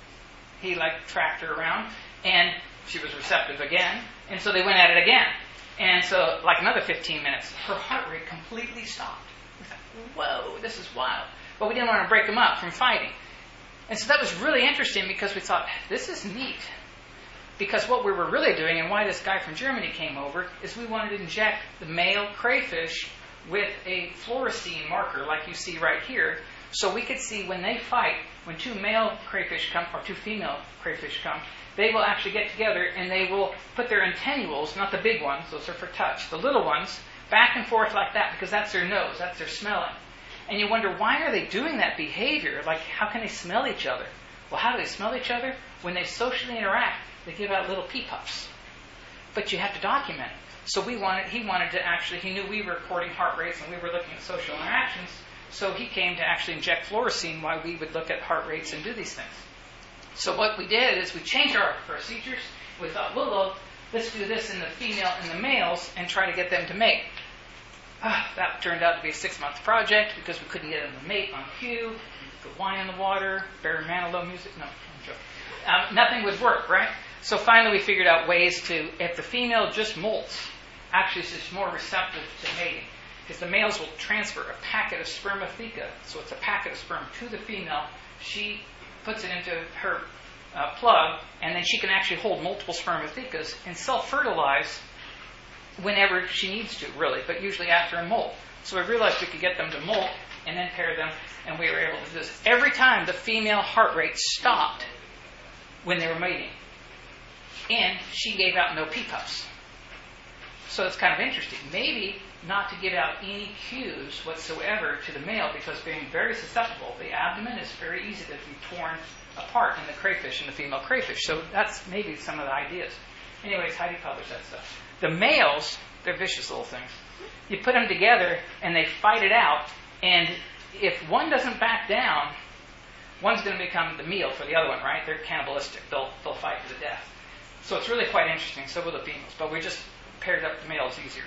He tracked her around, and she was receptive again, and so they went at it again. And so, another 15 minutes, her heart rate completely stopped. We thought, whoa, this is wild. But we didn't want to break them up from fighting. And so that was really interesting because we thought, this is neat. Because what we were really doing, and why this guy from Germany came over, is we wanted to inject the male crayfish with a fluorescein marker like you see right here, so we could see when they fight, when two male crayfish come, or two female crayfish come, they will actually get together and they will put their antennules, not the big ones, those are for touch, the little ones, back and forth like that, because that's their nose, that's their smelling. And you wonder, why are they doing that behavior? How can they smell each other? Well, how do they smell each other? When they socially interact, they give out little pee puffs. But you have to document it. So he wanted to actually, he knew we were recording heart rates and we were looking at social interactions, so he came to actually inject fluorescein while we would look at heart rates and do these things. So what we did is we changed our procedures. We thought, well, let's do this in the female and the males and try to get them to mate. That turned out to be a 6-month project because we couldn't get them to mate on cue. Put wine in the water, Barry Manilow music. No, I'm joking. Nothing would work, right? So finally we figured out ways to, if the female just molts, actually it's more receptive to mating. Because the males will transfer a packet of spermatheca, so it's a packet of sperm, to the female. She puts it into her plug, and then she can actually hold multiple spermathecas and self-fertilize whenever she needs to, really, but usually after a molt. So we realized we could get them to molt and then pair them, and we were able to do this. Every time the female heart rate stopped when they were mating, and she gave out no pee puffs. So it's kind of interesting. Maybe not to give out any cues whatsoever to the male, because being very susceptible, the abdomen is very easy to be torn apart in the crayfish and the female crayfish. So that's maybe some of the ideas. Anyways, Heidi published that stuff. The males, they're vicious little things. You put them together and they fight it out, and if one doesn't back down, one's going to become the meal for the other one, right? They're cannibalistic. They'll fight to the death. So it's really quite interesting. So will the females, but we just paired up the males easier.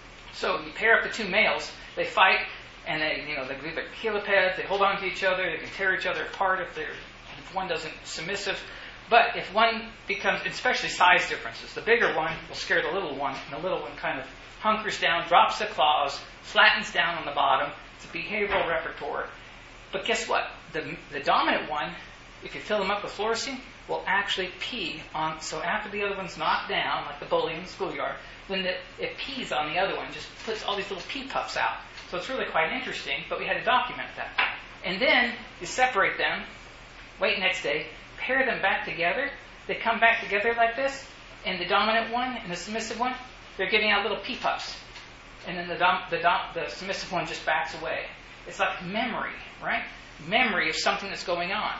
So you pair up the two males, they fight, and they do their helipeds, they hold on to each other, they can tear each other apart if one doesn't submissive. But if one becomes, especially size differences, the bigger one will scare the little one, and the little one kind of hunkers down, drops the claws, flattens down on the bottom. It's a behavioral repertoire. But guess what? The dominant one, if you fill them up with fluorescein, will actually pee on, so after the other one's knocked down, like the bully in the schoolyard, then it pees on the other one, just puts all these little pee puffs out. So it's really quite interesting, but we had to document that. And then you separate them, wait next day, pair them back together. They come back together like this, and the dominant one and the submissive one, they're giving out little pee puffs. And then the submissive one just backs away. It's like memory, right? Memory of something that's going on.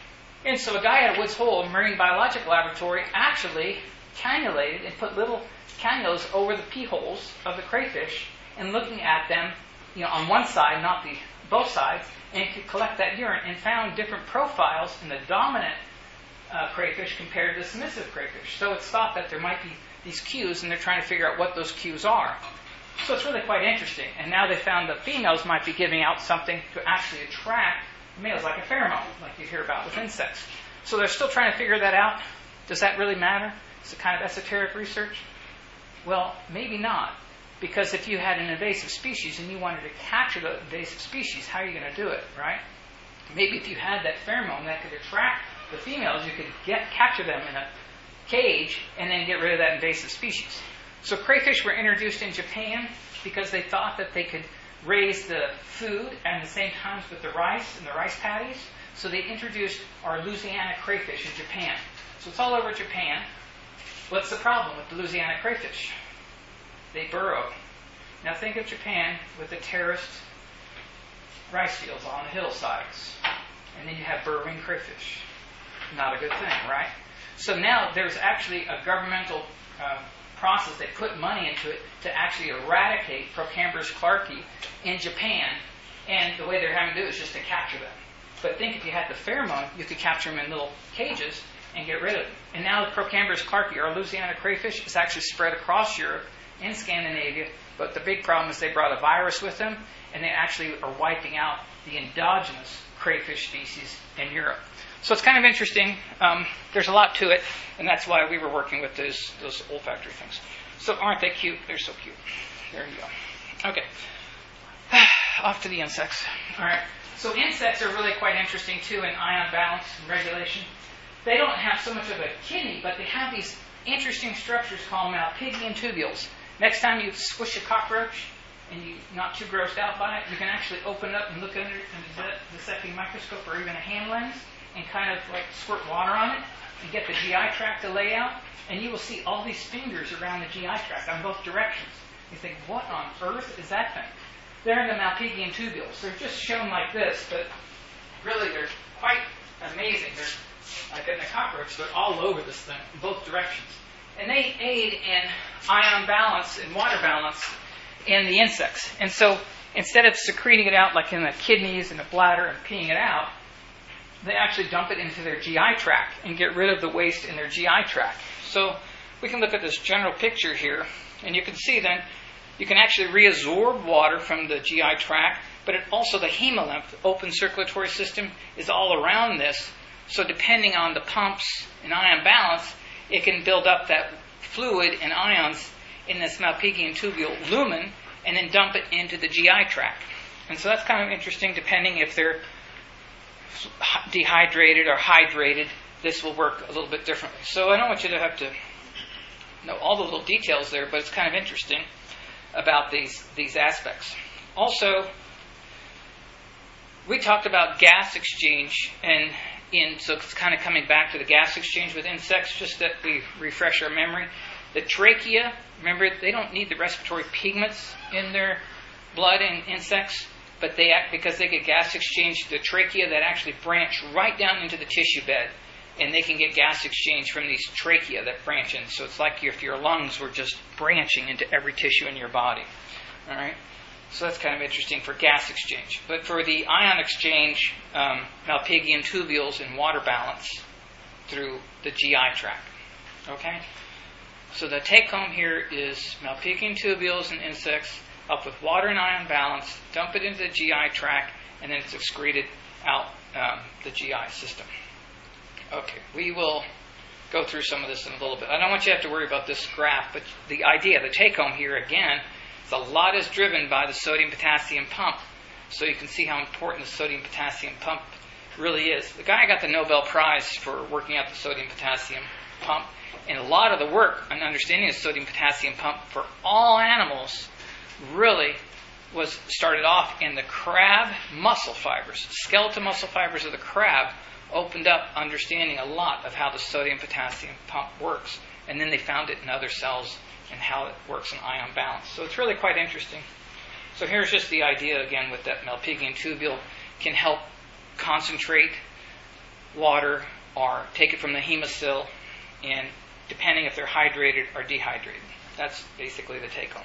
And so a guy at Woods Hole Marine Biological Laboratory actually cannulated and put little cannulas over the pee holes of the crayfish and looking at them, on one side, not both sides, and could collect that urine and found different profiles in the dominant crayfish compared to the submissive crayfish. So it's thought that there might be these cues, and they're trying to figure out what those cues are. So it's really quite interesting. And now they found that females might be giving out something to actually attract males, like a pheromone, like you hear about with insects. So they're still trying to figure that out. Does that really matter? It's a kind of esoteric research. Well, maybe not. Because if you had an invasive species and you wanted to capture the invasive species, how are you going to do it, right? Maybe if you had that pheromone that could attract the females, you could capture them in a cage and then get rid of that invasive species. So crayfish were introduced in Japan because they thought that they could raise the food at the same time with the rice and the rice paddies. So they introduced our Louisiana crayfish in Japan. So it's all over Japan. What's the problem with the Louisiana crayfish? They burrow. Now think of Japan with the terraced rice fields on the hillsides. And then you have burrowing crayfish. Not a good thing, right? So now there's actually a governmental process. They put money into it to actually eradicate Procambers clarkii in Japan. And the way they're having to do it is just to capture them. But think if you had the pheromone, you could capture them in little cages and get rid of them. And now the Procambers clarkii, our Louisiana crayfish, is actually spread across Europe and Scandinavia. But the big problem is they brought a virus with them, and they actually are wiping out the endogenous crayfish species in Europe. So it's kind of interesting. There's a lot to it, and that's why we were working with those olfactory things. So aren't they cute? They're so cute. There you go. Okay. Off to the insects. All right. So insects are really quite interesting, too, in ion balance and regulation. They don't have so much of a kidney, but they have these interesting structures called Malpighian tubules. Next time you squish a cockroach and you're not too grossed out by it, you can actually open it up and look under the dissecting microscope or even a hand lens and kind of like squirt water on it and get the GI tract to lay out, and you will see all these fingers around the GI tract on both directions. You think, what on earth is that thing? They're in the Malpighian tubules. They're just shown like this, but really they're quite amazing. They're like in the cockroach, they're all over this thing in both directions. And they aid in ion balance and water balance in the insects. And so instead of secreting it out like in the kidneys and the bladder and peeing it out, they actually dump it into their GI tract and get rid of the waste in their GI tract. So we can look at this general picture here, and you can see then you can actually reabsorb water from the GI tract, but it also the hemolymph, open circulatory system, is all around this. So depending on the pumps and ion balance, it can build up that fluid and ions in this Malpighian tubule lumen and then dump it into the GI tract. And so that's kind of interesting. Depending if they're dehydrated or hydrated, this will work a little bit differently. So I don't want you to have to know all the little details there, but it's kind of interesting about these aspects. Also, we talked about gas exchange, and so it's kind of coming back to the gas exchange with insects, just that we refresh our memory. The trachea, remember, they don't need the respiratory pigments in their blood in insects, but they act because they get gas exchange, the trachea that actually branch right down into the tissue bed, and they can get gas exchange from these trachea that branch in. So it's like if your lungs were just branching into every tissue in your body. All right? So that's kind of interesting for gas exchange. But for the ion exchange, Malpighian tubules and water balance through the GI tract. Okay? So the take-home here is Malpighian tubules and insects up with water and ion balance, dump it into the GI tract, and then it's excreted out the GI system. Okay, we will go through some of this in a little bit. I don't want you to have to worry about this graph, but the idea, the take-home here again, is a lot is driven by the sodium-potassium pump. So you can see how important the sodium-potassium pump really is. The guy got the Nobel Prize for working out the sodium-potassium pump, and a lot of the work on understanding the sodium-potassium pump for all animals really was started off in the crab muscle fibers. Skeletal muscle fibers of the crab opened up understanding a lot of how the sodium-potassium pump works. And then they found it in other cells and how it works in ion balance. So it's really quite interesting. So here's just the idea again with that Malpighian tubule can help concentrate water or take it from the hemosyl, and depending if they're hydrated or dehydrated. That's basically the take-home.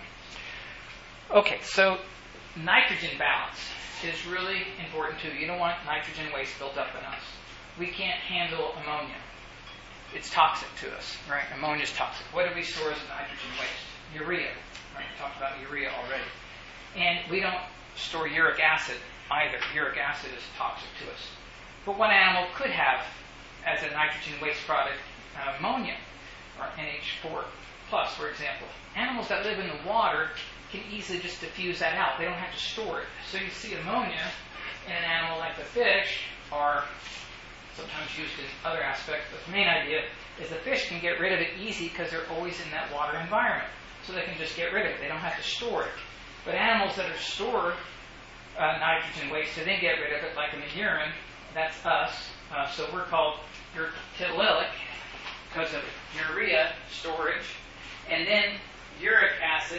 Okay, so nitrogen balance is really important too. You don't want nitrogen waste built up in us. We can't handle ammonia. It's toxic to us, right? Ammonia is toxic. What do we store as nitrogen waste? Urea, right? We talked about urea already. And we don't store uric acid either. Uric acid is toxic to us. But one animal could have, as a nitrogen waste product, ammonia, or NH4+, for example. Animals that live in the water can easily just diffuse that out. They don't have to store it. So you see ammonia in an animal like the fish or sometimes used in other aspects, but the main idea is the fish can get rid of it easy because they're always in that water environment. So they can just get rid of it. They don't have to store it. But animals that are stored nitrogen waste to then get rid of it, like in the urine, that's us. So we're called urtilytic because of urea storage. And then uric acid,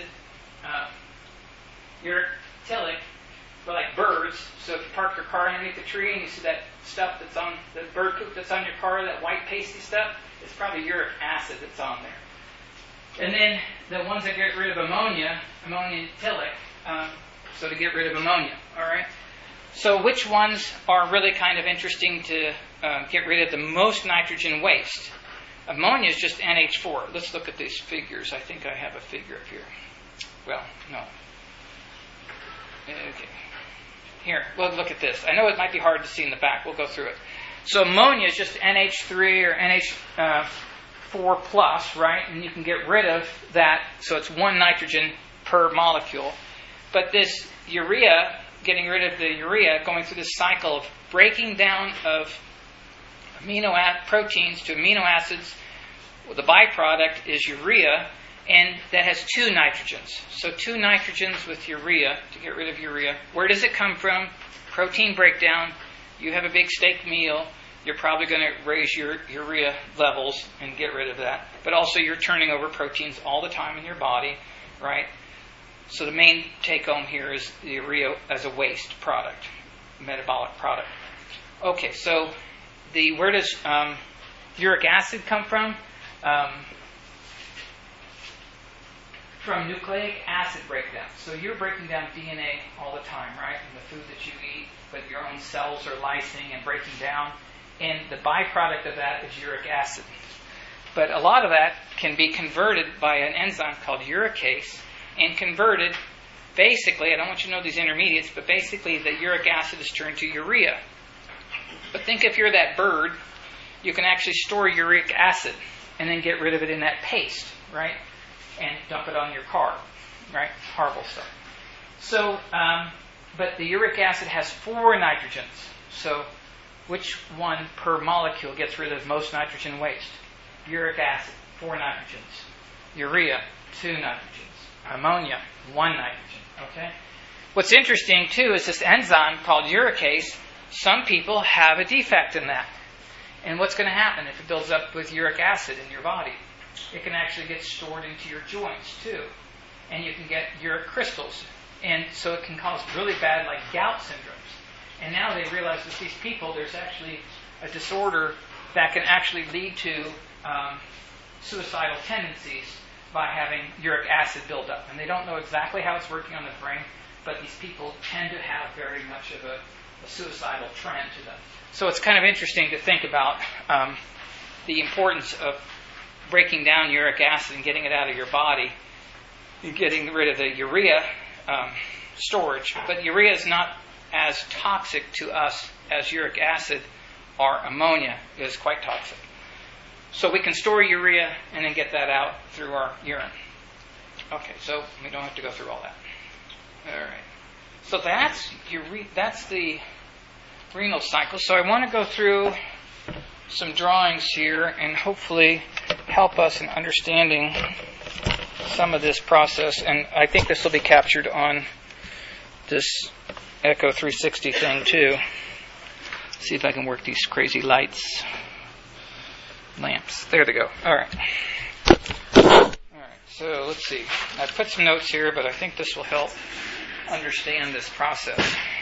urtilytic, like birds. So if you park your car underneath the tree and you see that stuff that's on the bird poop that's on your car, that white pasty stuff, it's probably uric acid that's on there. And then the ones that get rid of ammonia tillic, so to get rid of ammonia, all right? So which ones are really kind of interesting to get rid of the most nitrogen waste? Ammonia is just NH4. Let's look at these figures. I think I have a figure up here. Well, no. Okay. Here, well, look at this. I know it might be hard to see in the back. We'll go through it. So ammonia is just NH3 or NH4 plus, right? And you can get rid of that. So it's one nitrogen per molecule. But this urea, getting rid of the urea, going through this cycle of breaking down of proteins to amino acids, well, the byproduct is urea, and that has two nitrogens. So two nitrogens with urea, to get rid of urea. Where does it come from? Protein breakdown. You have a big steak meal, you're probably going to raise your urea levels and get rid of that. But also you're turning over proteins all the time in your body, right? So the main take-home here is the urea as a waste product, metabolic product. Okay, so where does uric acid come from? From nucleic acid breakdown. So you're breaking down DNA all the time, right? In the food that you eat, but your own cells are lysing and breaking down. And the byproduct of that is uric acid. But a lot of that can be converted by an enzyme called uricase, and converted, basically, I don't want you to know these intermediates, but basically the uric acid is turned to urea. But think if you're that bird, you can actually store uric acid and then get rid of it in that paste, right? And dump it on your car, right? Horrible stuff. So, but the uric acid has 4 nitrogens. So, which one per molecule gets rid of most nitrogen waste? Uric acid, 4 nitrogens. Urea, 2 nitrogens. Ammonia, 1 nitrogen. Okay. What's interesting too is this enzyme called uricase. Some people have a defect in that. And what's going to happen if it builds up with uric acid in your body? It can actually get stored into your joints too. And you can get uric crystals. And so it can cause really bad, like gout syndromes. And now they realize with these people, there's actually a disorder that can actually lead to suicidal tendencies by having uric acid buildup. And they don't know exactly how it's working on the brain, but these people tend to have very much of a suicidal trend to them. So it's kind of interesting to think about the importance of breaking down uric acid and getting it out of your body, and getting rid of the urea storage. But urea is not as toxic to us as uric acid or ammonia is quite toxic. So we can store urea and then get that out through our urine. Okay, so we don't have to go through all that. All right. So that's the renal cycle. So I want to go through some drawings here and hopefully help us in understanding some of this process. And I think this will be captured on this Echo 360 thing too. See if I can work these crazy lamps. There they go. All right. So let's see. I put some notes here, but I think this will help understand this process.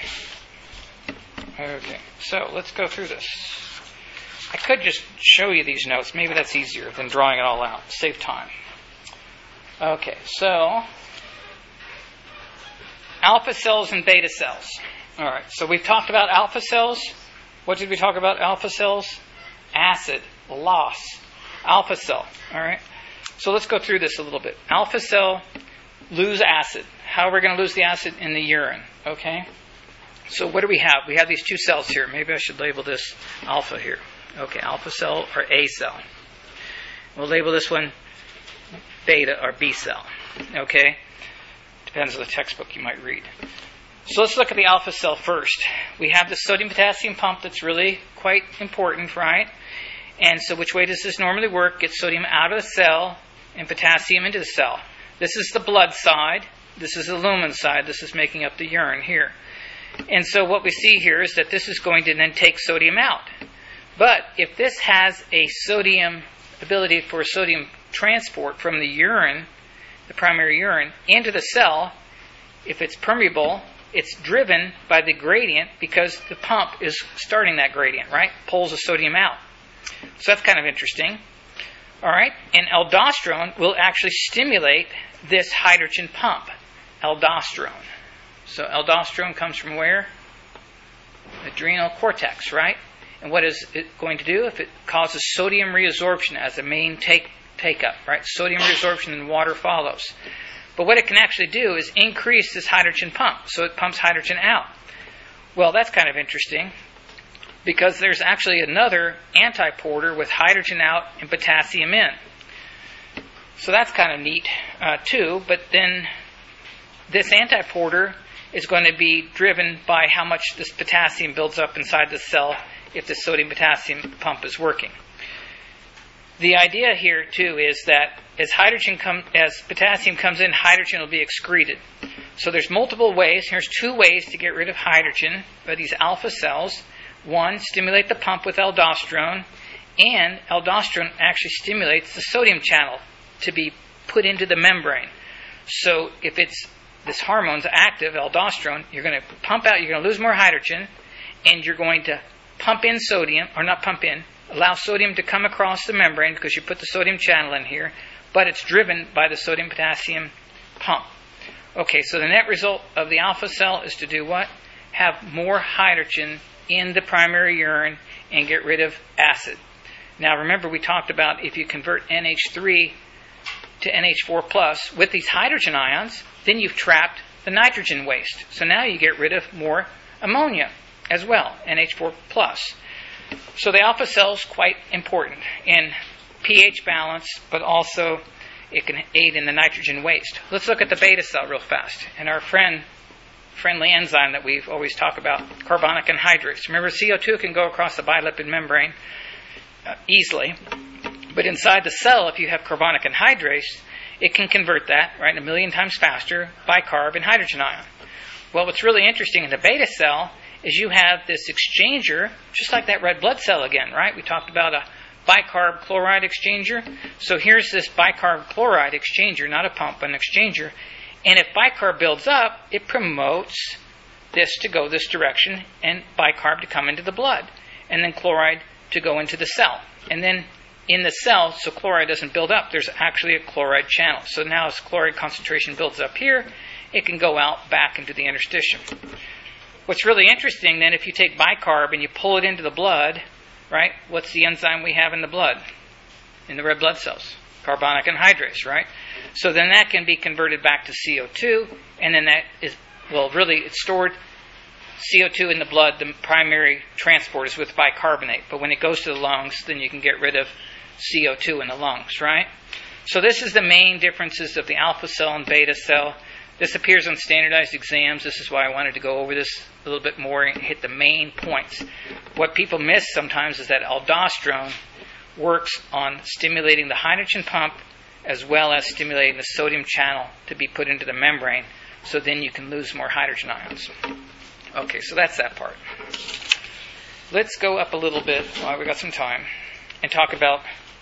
Okay. So let's go through this. I could just show you these notes. Maybe that's easier than drawing it all out. Save time. Okay. So alpha cells and beta cells. All right. So we've talked about alpha cells. What did we talk about alpha cells? Acid loss. Alpha cell. All right. So let's go through this a little bit. Alpha cell lose acid. How are we going to lose the acid? In the urine. Okay. So what do we have? We have these 2 cells here. Maybe I should label this alpha here. Okay, alpha cell or A cell. We'll label this one beta or B cell. Okay? Depends on the textbook you might read. So let's look at the alpha cell first. We have the sodium-potassium pump that's really quite important, right? And so which way does this normally work? Get sodium out of the cell and potassium into the cell. This is the blood side. This is the lumen side. This is making up the urine here. And so what we see here is that this is going to then take sodium out. But if this has a sodium ability for sodium transport from the urine, the primary urine, into the cell, if it's permeable, it's driven by the gradient because the pump is starting that gradient, right? Pulls the sodium out. So that's kind of interesting. All right, and aldosterone will actually stimulate this hydrogen pump, aldosterone. So aldosterone comes from where? Adrenal cortex, right? And what is it going to do? If it causes sodium reabsorption as the main take-up, right? Sodium reabsorption and water follows. But what it can actually do is increase this hydrogen pump, so it pumps hydrogen out. Well, that's kind of interesting, because there's actually another antiporter with hydrogen out and potassium in. So that's kind of neat, too. But then this antiporter is going to be driven by how much this potassium builds up inside the cell if the sodium-potassium pump is working. The idea here, too, is that as potassium comes in, hydrogen will be excreted. So there's multiple ways. Here's two ways to get rid of hydrogen by these alpha cells. One, stimulate the pump with aldosterone, and aldosterone actually stimulates the sodium channel to be put into the membrane. So if this hormone's active, aldosterone, you're going to pump out, you're going to lose more hydrogen, and you're going to pump in sodium, or not pump in, allow sodium to come across the membrane because you put the sodium channel in here, but it's driven by the sodium-potassium pump. Okay, so the net result of the alpha cell is to do what? Have more hydrogen in the primary urine and get rid of acid. Now remember, we talked about if you convert NH3 to NH4 plus with these hydrogen ions, then you've trapped the nitrogen waste. So now you get rid of more ammonia as well, NH4 plus. So the alpha cell is quite important in pH balance, but also it can aid in the nitrogen waste. Let's look at the beta cell real fast. And our friendly enzyme that we've always talked about, carbonic anhydrase. Remember, CO2 can go across the bilipid membrane easily, but inside the cell, if you have carbonic anhydrase, it can convert that, right, 1 million times faster, bicarb and hydrogen ion. Well, what's really interesting in the beta cell is you have this exchanger, just like that red blood cell again, right? We talked about a bicarb chloride exchanger. So here's this bicarb chloride exchanger, not a pump, but an exchanger. And if bicarb builds up, it promotes this to go this direction and bicarb to come into the blood, and then chloride to go into the cell. And then in the cell, so chloride doesn't build up, there's actually a chloride channel. So now as chloride concentration builds up here, it can go out back into the interstitium. What's really interesting then, if you take bicarb and you pull it into the blood, right, what's the enzyme we have in the blood, in the red blood cells? Carbonic anhydrase, right? So then that can be converted back to CO2, and then that is, well, really it's stored CO2 in the blood. The primary transport is with bicarbonate, but when it goes to the lungs, then you can get rid of CO2 in the lungs, right? So this is the main differences of the alpha cell and beta cell. This appears on standardized exams. This is why I wanted to go over this a little bit more and hit the main points. What people miss sometimes is that aldosterone works on stimulating the hydrogen pump as well as stimulating the sodium channel to be put into the membrane, so then you can lose more hydrogen ions. Okay, so that's that part. Let's go up a little bit while we've got some time and talk about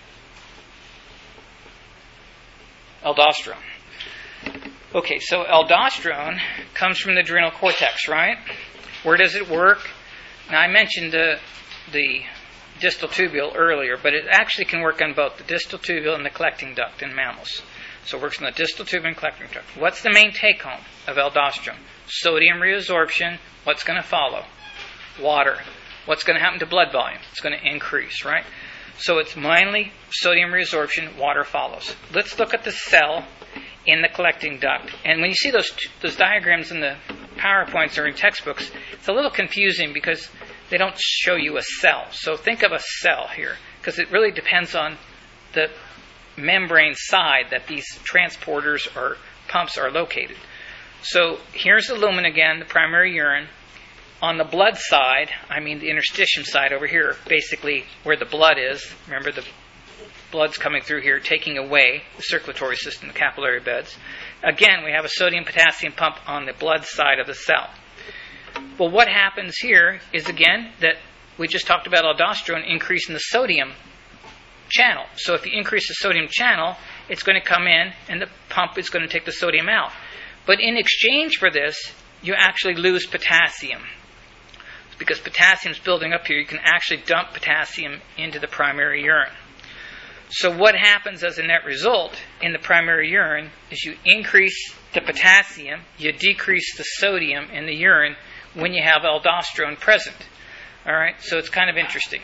aldosterone. Okay, so aldosterone comes from the adrenal cortex, right? Where does it work? Now, I mentioned the distal tubule earlier, but it actually can work on both the distal tubule and the collecting duct in mammals. So it works on the distal tubule and collecting duct. What's the main take-home of aldosterone? Sodium reabsorption. What's going to follow? Water. What's going to happen to blood volume? It's going to increase, right? So it's mainly sodium reabsorption, water follows. Let's look at the cell in the collecting duct. And when you see those diagrams in the PowerPoints or in textbooks, it's a little confusing because they don't show you a cell. So think of a cell here, because it really depends on the membrane side that these transporters or pumps are located. So here's the lumen again, the primary urine. On the blood side, I mean the interstitium side over here, basically where the blood is. Remember, the blood's coming through here, taking away the circulatory system, the capillary beds. Again, we have a sodium-potassium pump on the blood side of the cell. Well, what happens here is, again, that we just talked about aldosterone increasing the sodium channel. So if you increase the sodium channel, it's going to come in and the pump is going to take the sodium out. But in exchange for this, you actually lose potassium. Because potassium is building up here, you can actually dump potassium into the primary urine. So what happens as a net result in the primary urine is you increase the potassium, you decrease the sodium in the urine when you have aldosterone present. All right, so it's kind of interesting.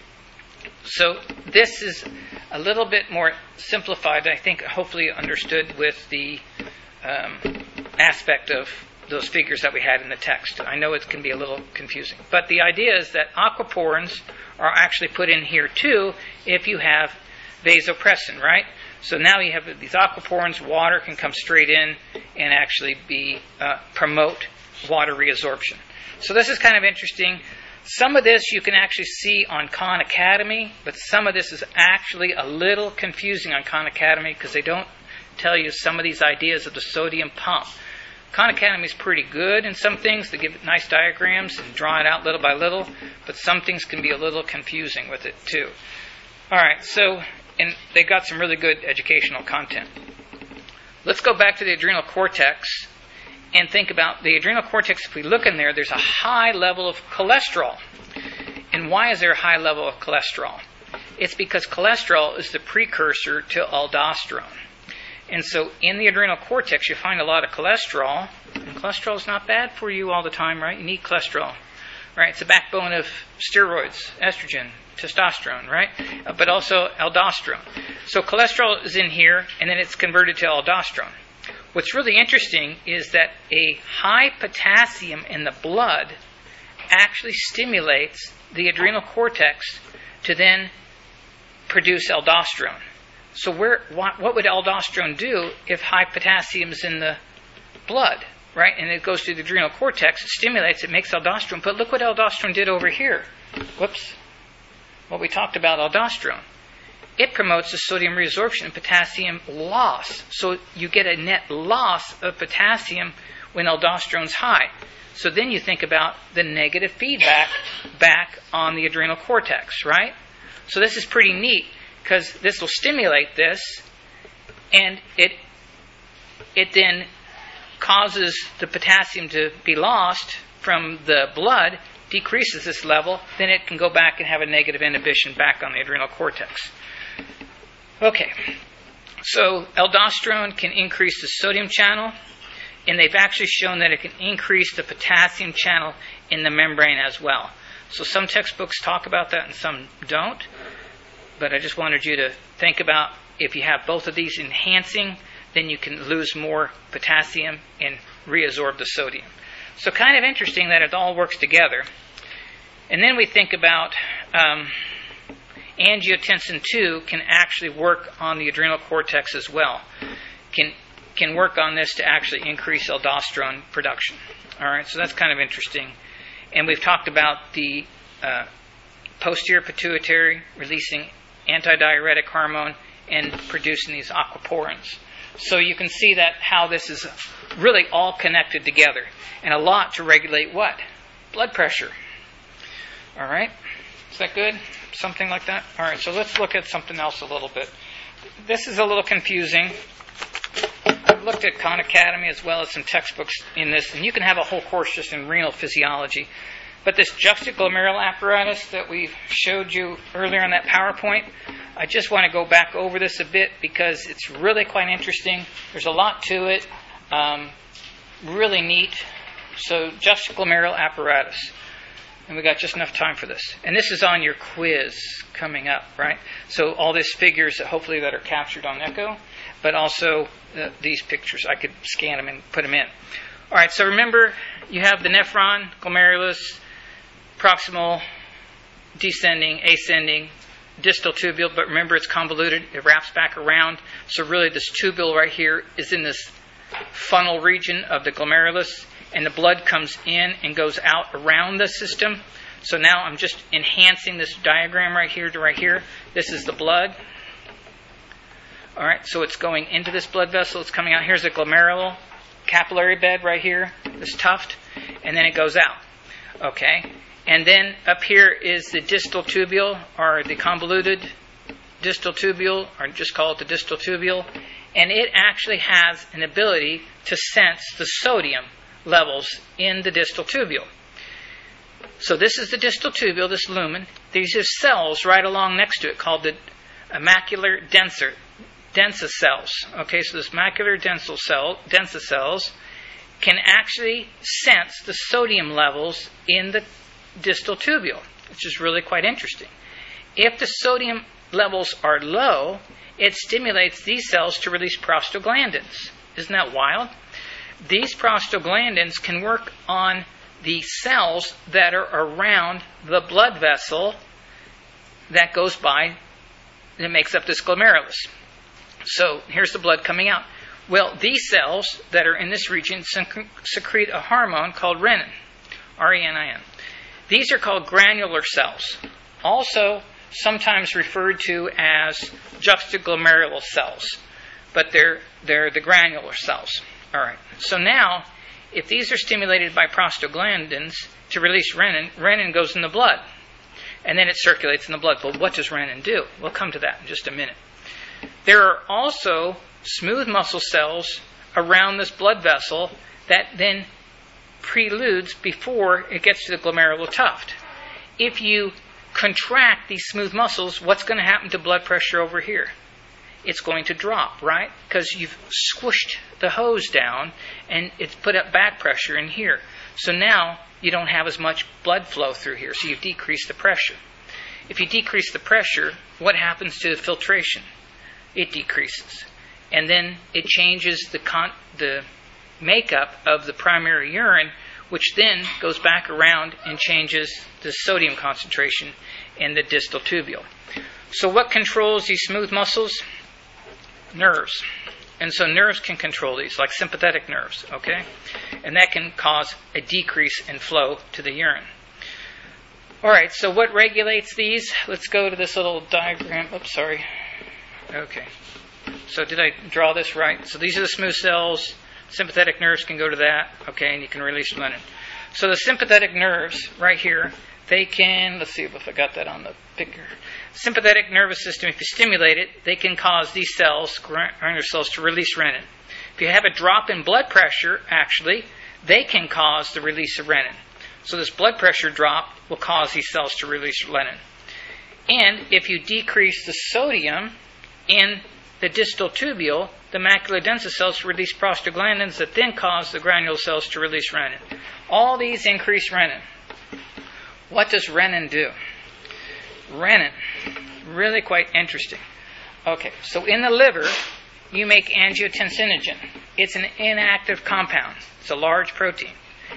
So this is a little bit more simplified, I think, hopefully understood with the aspect of those figures that we had in the text. I know it can be a little confusing. But the idea is that aquaporins are actually put in here too if you have vasopressin, right? So now you have these aquaporins, water can come straight in and actually promote water reabsorption. So this is kind of interesting. Some of this you can actually see on Khan Academy, but some of this is actually a little confusing on Khan Academy because they don't tell you some of these ideas of the sodium pump. Khan Academy is pretty good in some things. They give nice diagrams and draw it out little by little, but some things can be a little confusing with it too. All right, so and they got some really good educational content. Let's go back to the adrenal cortex and think about the adrenal cortex. If we look in there, there's a high level of cholesterol. And why is there a high level of cholesterol? It's because cholesterol is the precursor to aldosterone. And so in the adrenal cortex, you find a lot of cholesterol. And cholesterol is not bad for you all the time, right? You need cholesterol, right? It's the backbone of steroids, estrogen, testosterone, right? But also aldosterone. So cholesterol is in here, and then it's converted to aldosterone. What's really interesting is that a high potassium in the blood actually stimulates the adrenal cortex to then produce aldosterone. So what would aldosterone do if high potassium is in the blood, right? And it goes to the adrenal cortex, it stimulates, it makes aldosterone. But look what aldosterone did over here. Whoops. What we talked about aldosterone. It promotes the sodium reabsorption and potassium loss. So you get a net loss of potassium when aldosterone's high. So then you think about the negative feedback back on the adrenal cortex, right? So this is pretty neat because this will stimulate this, and it then causes the potassium to be lost from the blood, decreases this level, then it can go back and have a negative inhibition back on the adrenal cortex. Okay, so aldosterone can increase the sodium channel, and they've actually shown that it can increase the potassium channel in the membrane as well. So some textbooks talk about that and some don't, but I just wanted you to think about if you have both of these enhancing, then you can lose more potassium and reabsorb the sodium. So kind of interesting that it all works together. And then we think about angiotensin II can actually work on the adrenal cortex as well. Can work on this to actually increase aldosterone production. All right, so that's kind of interesting. And we've talked about the posterior pituitary releasing antidiuretic hormone and producing these aquaporins. So you can see that how this is really all connected together, and a lot to regulate what? Blood pressure. All right, is that good? Something like that? All right, so let's look at something else a little bit. This is a little confusing. I've looked at Khan Academy as well as some textbooks in this, and you can have a whole course just in renal physiology. But this juxtaglomerular apparatus that we showed you earlier on that PowerPoint, I just want to go back over this a bit because it's really quite interesting. There's a lot to it. Really neat. So juxtaglomerular apparatus. And we got just enough time for this. And this is on your quiz coming up, right? So all these figures that hopefully that are captured on Echo, but also these pictures. I could scan them and put them in. All right, so remember, you have the nephron, glomerulus, proximal, descending, ascending, distal tubule, but remember it's convoluted. It wraps back around. So really this tubule right here is in this funnel region of the glomerulus, and the blood comes in and goes out around the system. So now I'm just enhancing this diagram right here to right here. This is the blood. All right, so it's going into this blood vessel. It's coming out. Here's a glomerular capillary bed right here, this tuft, and then it goes out. Okay, and then up here is the distal tubule, or the convoluted distal tubule, or just call it the distal tubule, and it actually has an ability to sense the sodium levels in the distal tubule. So this is the distal tubule, this lumen. These are cells right along next to it called the macular densa cells. Okay, so this macular densa cells can actually sense the sodium levels in the distal tubule, which is really quite interesting. If the sodium levels are low, it stimulates these cells to release prostaglandins. Isn't that wild? These prostaglandins can work on the cells that are around the blood vessel that goes by, that makes up this glomerulus. So here's the blood coming out. Well, these cells that are in this region secrete a hormone called renin, R-E-N-I-N. These are called granular cells, also sometimes referred to as juxtaglomerular cells, but they're the granular cells. All right. So now, if these are stimulated by prostaglandins to release renin, renin goes in the blood, and then it circulates in the blood. But what does renin do? We'll come to that in just a minute. There are also smooth muscle cells around this blood vessel that then preludes before it gets to the glomerular tuft. If you contract these smooth muscles, what's going to happen to blood pressure over here? It's going to drop, right? Because you've squished the hose down and it's put up back pressure in here. So now you don't have as much blood flow through here, so you've decreased the pressure. If you decrease the pressure, what happens to the filtration? It decreases. And then it changes the makeup of the primary urine, which then goes back around and changes the sodium concentration in the distal tubule. So what controls these smooth muscles? Nerves. And so nerves can control these, like sympathetic nerves, okay? And that can cause a decrease in flow to the urine. All right, so what regulates these? Let's go to this little diagram. Oops, sorry. Okay. So did I draw this right? So these are the smooth cells. Sympathetic nerves can go to that, okay, and you can release renin. So the sympathetic nerves right here, they can, let's see if I got that on the picture. Sympathetic nervous system, if you stimulate it, they can cause these cells, granular cells, to release renin. If you have a drop in blood pressure, actually, they can cause the release of renin. So this blood pressure drop will cause these cells to release renin. And if you decrease the sodium in the distal tubule, the macular densa cells release prostaglandins that then cause the granule cells to release renin. All these increase renin. What does renin do? Renin, really quite interesting. Okay, so in the liver, you make angiotensinogen. It's an inactive compound. It's a large protein.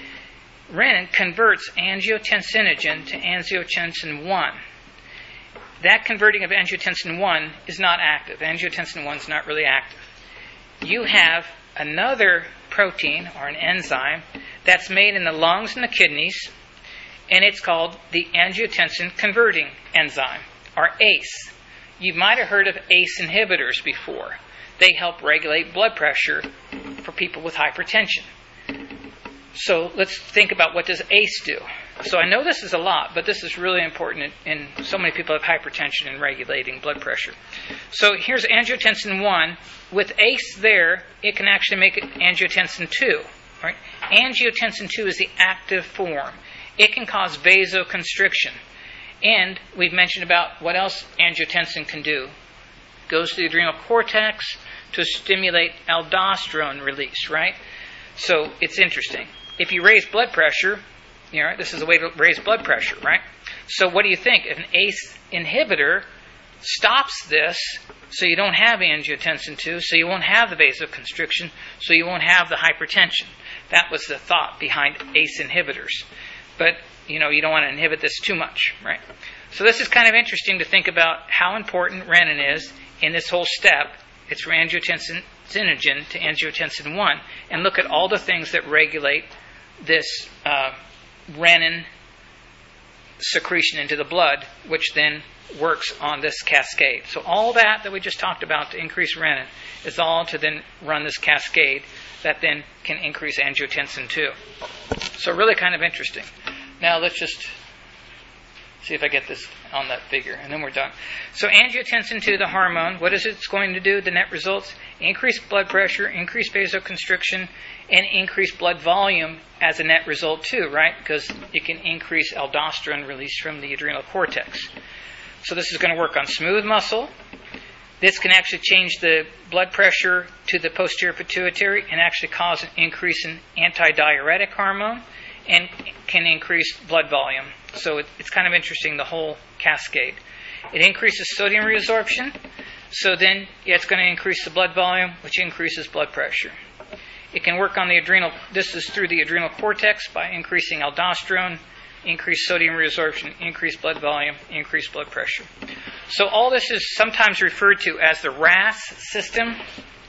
Renin converts angiotensinogen to angiotensin 1. That converting of angiotensin 1 is not active. Angiotensin 1 is not really active. You have another protein or an enzyme that's made in the lungs and the kidneys, and it's called the angiotensin converting enzyme, or ACE. You might have heard of ACE inhibitors before. They help regulate blood pressure for people with hypertension. So let's think about, what does ACE do? So I know this is a lot, but this is really important in so many people have hypertension and regulating blood pressure. So here's angiotensin 1. With ACE there, it can actually make it angiotensin 2. Right? Angiotensin 2 is the active form. It can cause vasoconstriction. And we've mentioned about what else angiotensin can do. It goes to the adrenal cortex to stimulate aldosterone release, right? So it's interesting. If you raise blood pressure, this is a way to raise blood pressure, right? So what do you think? If an ACE inhibitor stops this, so you don't have angiotensin 2, so you won't have the vasoconstriction, so you won't have the hypertension. That was the thought behind ACE inhibitors. But, you don't want to inhibit this too much, right? So this is kind of interesting to think about how important renin is in this whole step. It's for angiotensin carcinogen to angiotensin 1 and look at all the things that regulate this renin secretion into the blood, which then works on this cascade. So all that we just talked about to increase renin is all to then run this cascade that then can increase angiotensin 2. So really kind of interesting. Now let's just see if I get this on that figure, and then we're done. So angiotensin 2, the hormone, what is it going to do? The net results: increased blood pressure, increased vasoconstriction, and increased blood volume as a net result too, right? Because it can increase aldosterone released from the adrenal cortex. So this is going to work on smooth muscle. This can actually change the blood pressure to the posterior pituitary and actually cause an increase in antidiuretic hormone and can increase blood volume. So it's kind of interesting, the whole cascade. It increases sodium reabsorption. So then it's going to increase the blood volume, which increases blood pressure. It can work on the adrenal, this is through the adrenal cortex by increasing aldosterone, increased sodium reabsorption, increased blood volume, increased blood pressure. So all this is sometimes referred to as the RAAS system,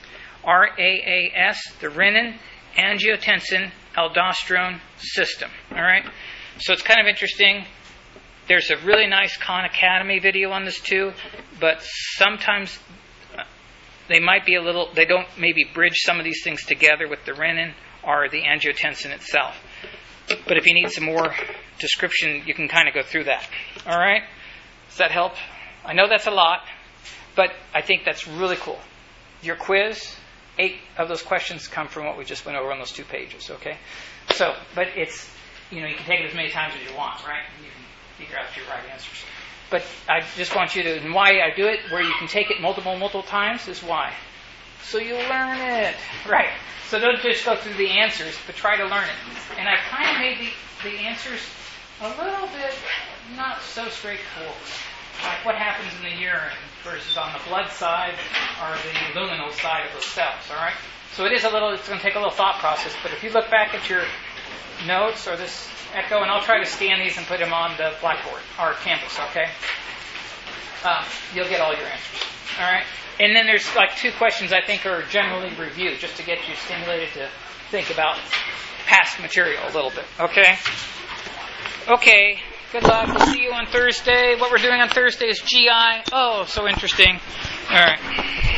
RAAS, the renin, angiotensin, aldosterone system. All right? So it's kind of interesting. There's a really nice Khan Academy video on this too, but sometimes they might be they don't maybe bridge some of these things together with the renin or the angiotensin itself. But if you need some more description, you can kind of go through that. All right? Does that help? I know that's a lot, but I think that's really cool. Your quiz, 8 of those questions come from what we just went over on those 2 pages, okay? So, but it's, you can take it as many times as you want, right? You can figure out your right answers. But I just want you to, and why I do it, where you can take it multiple times, is why. So you learn it. Right. So don't just go through the answers, but try to learn it. And I kind of made the answers a little bit not so straightforward. Like what happens in the urine versus on the blood side or the luminal side of those cells, all right? So it's going to take a little thought process, but if you look back at your notes or this echo, and I'll try to scan these and put them on the blackboard, or campus, okay? You'll get all your answers, all right? And then there's like 2 questions I think are generally reviewed, just to get you stimulated to think about past material a little bit, okay? Okay, good luck. We'll see you on Thursday. What we're doing on Thursday is GI. Oh, so interesting. All right.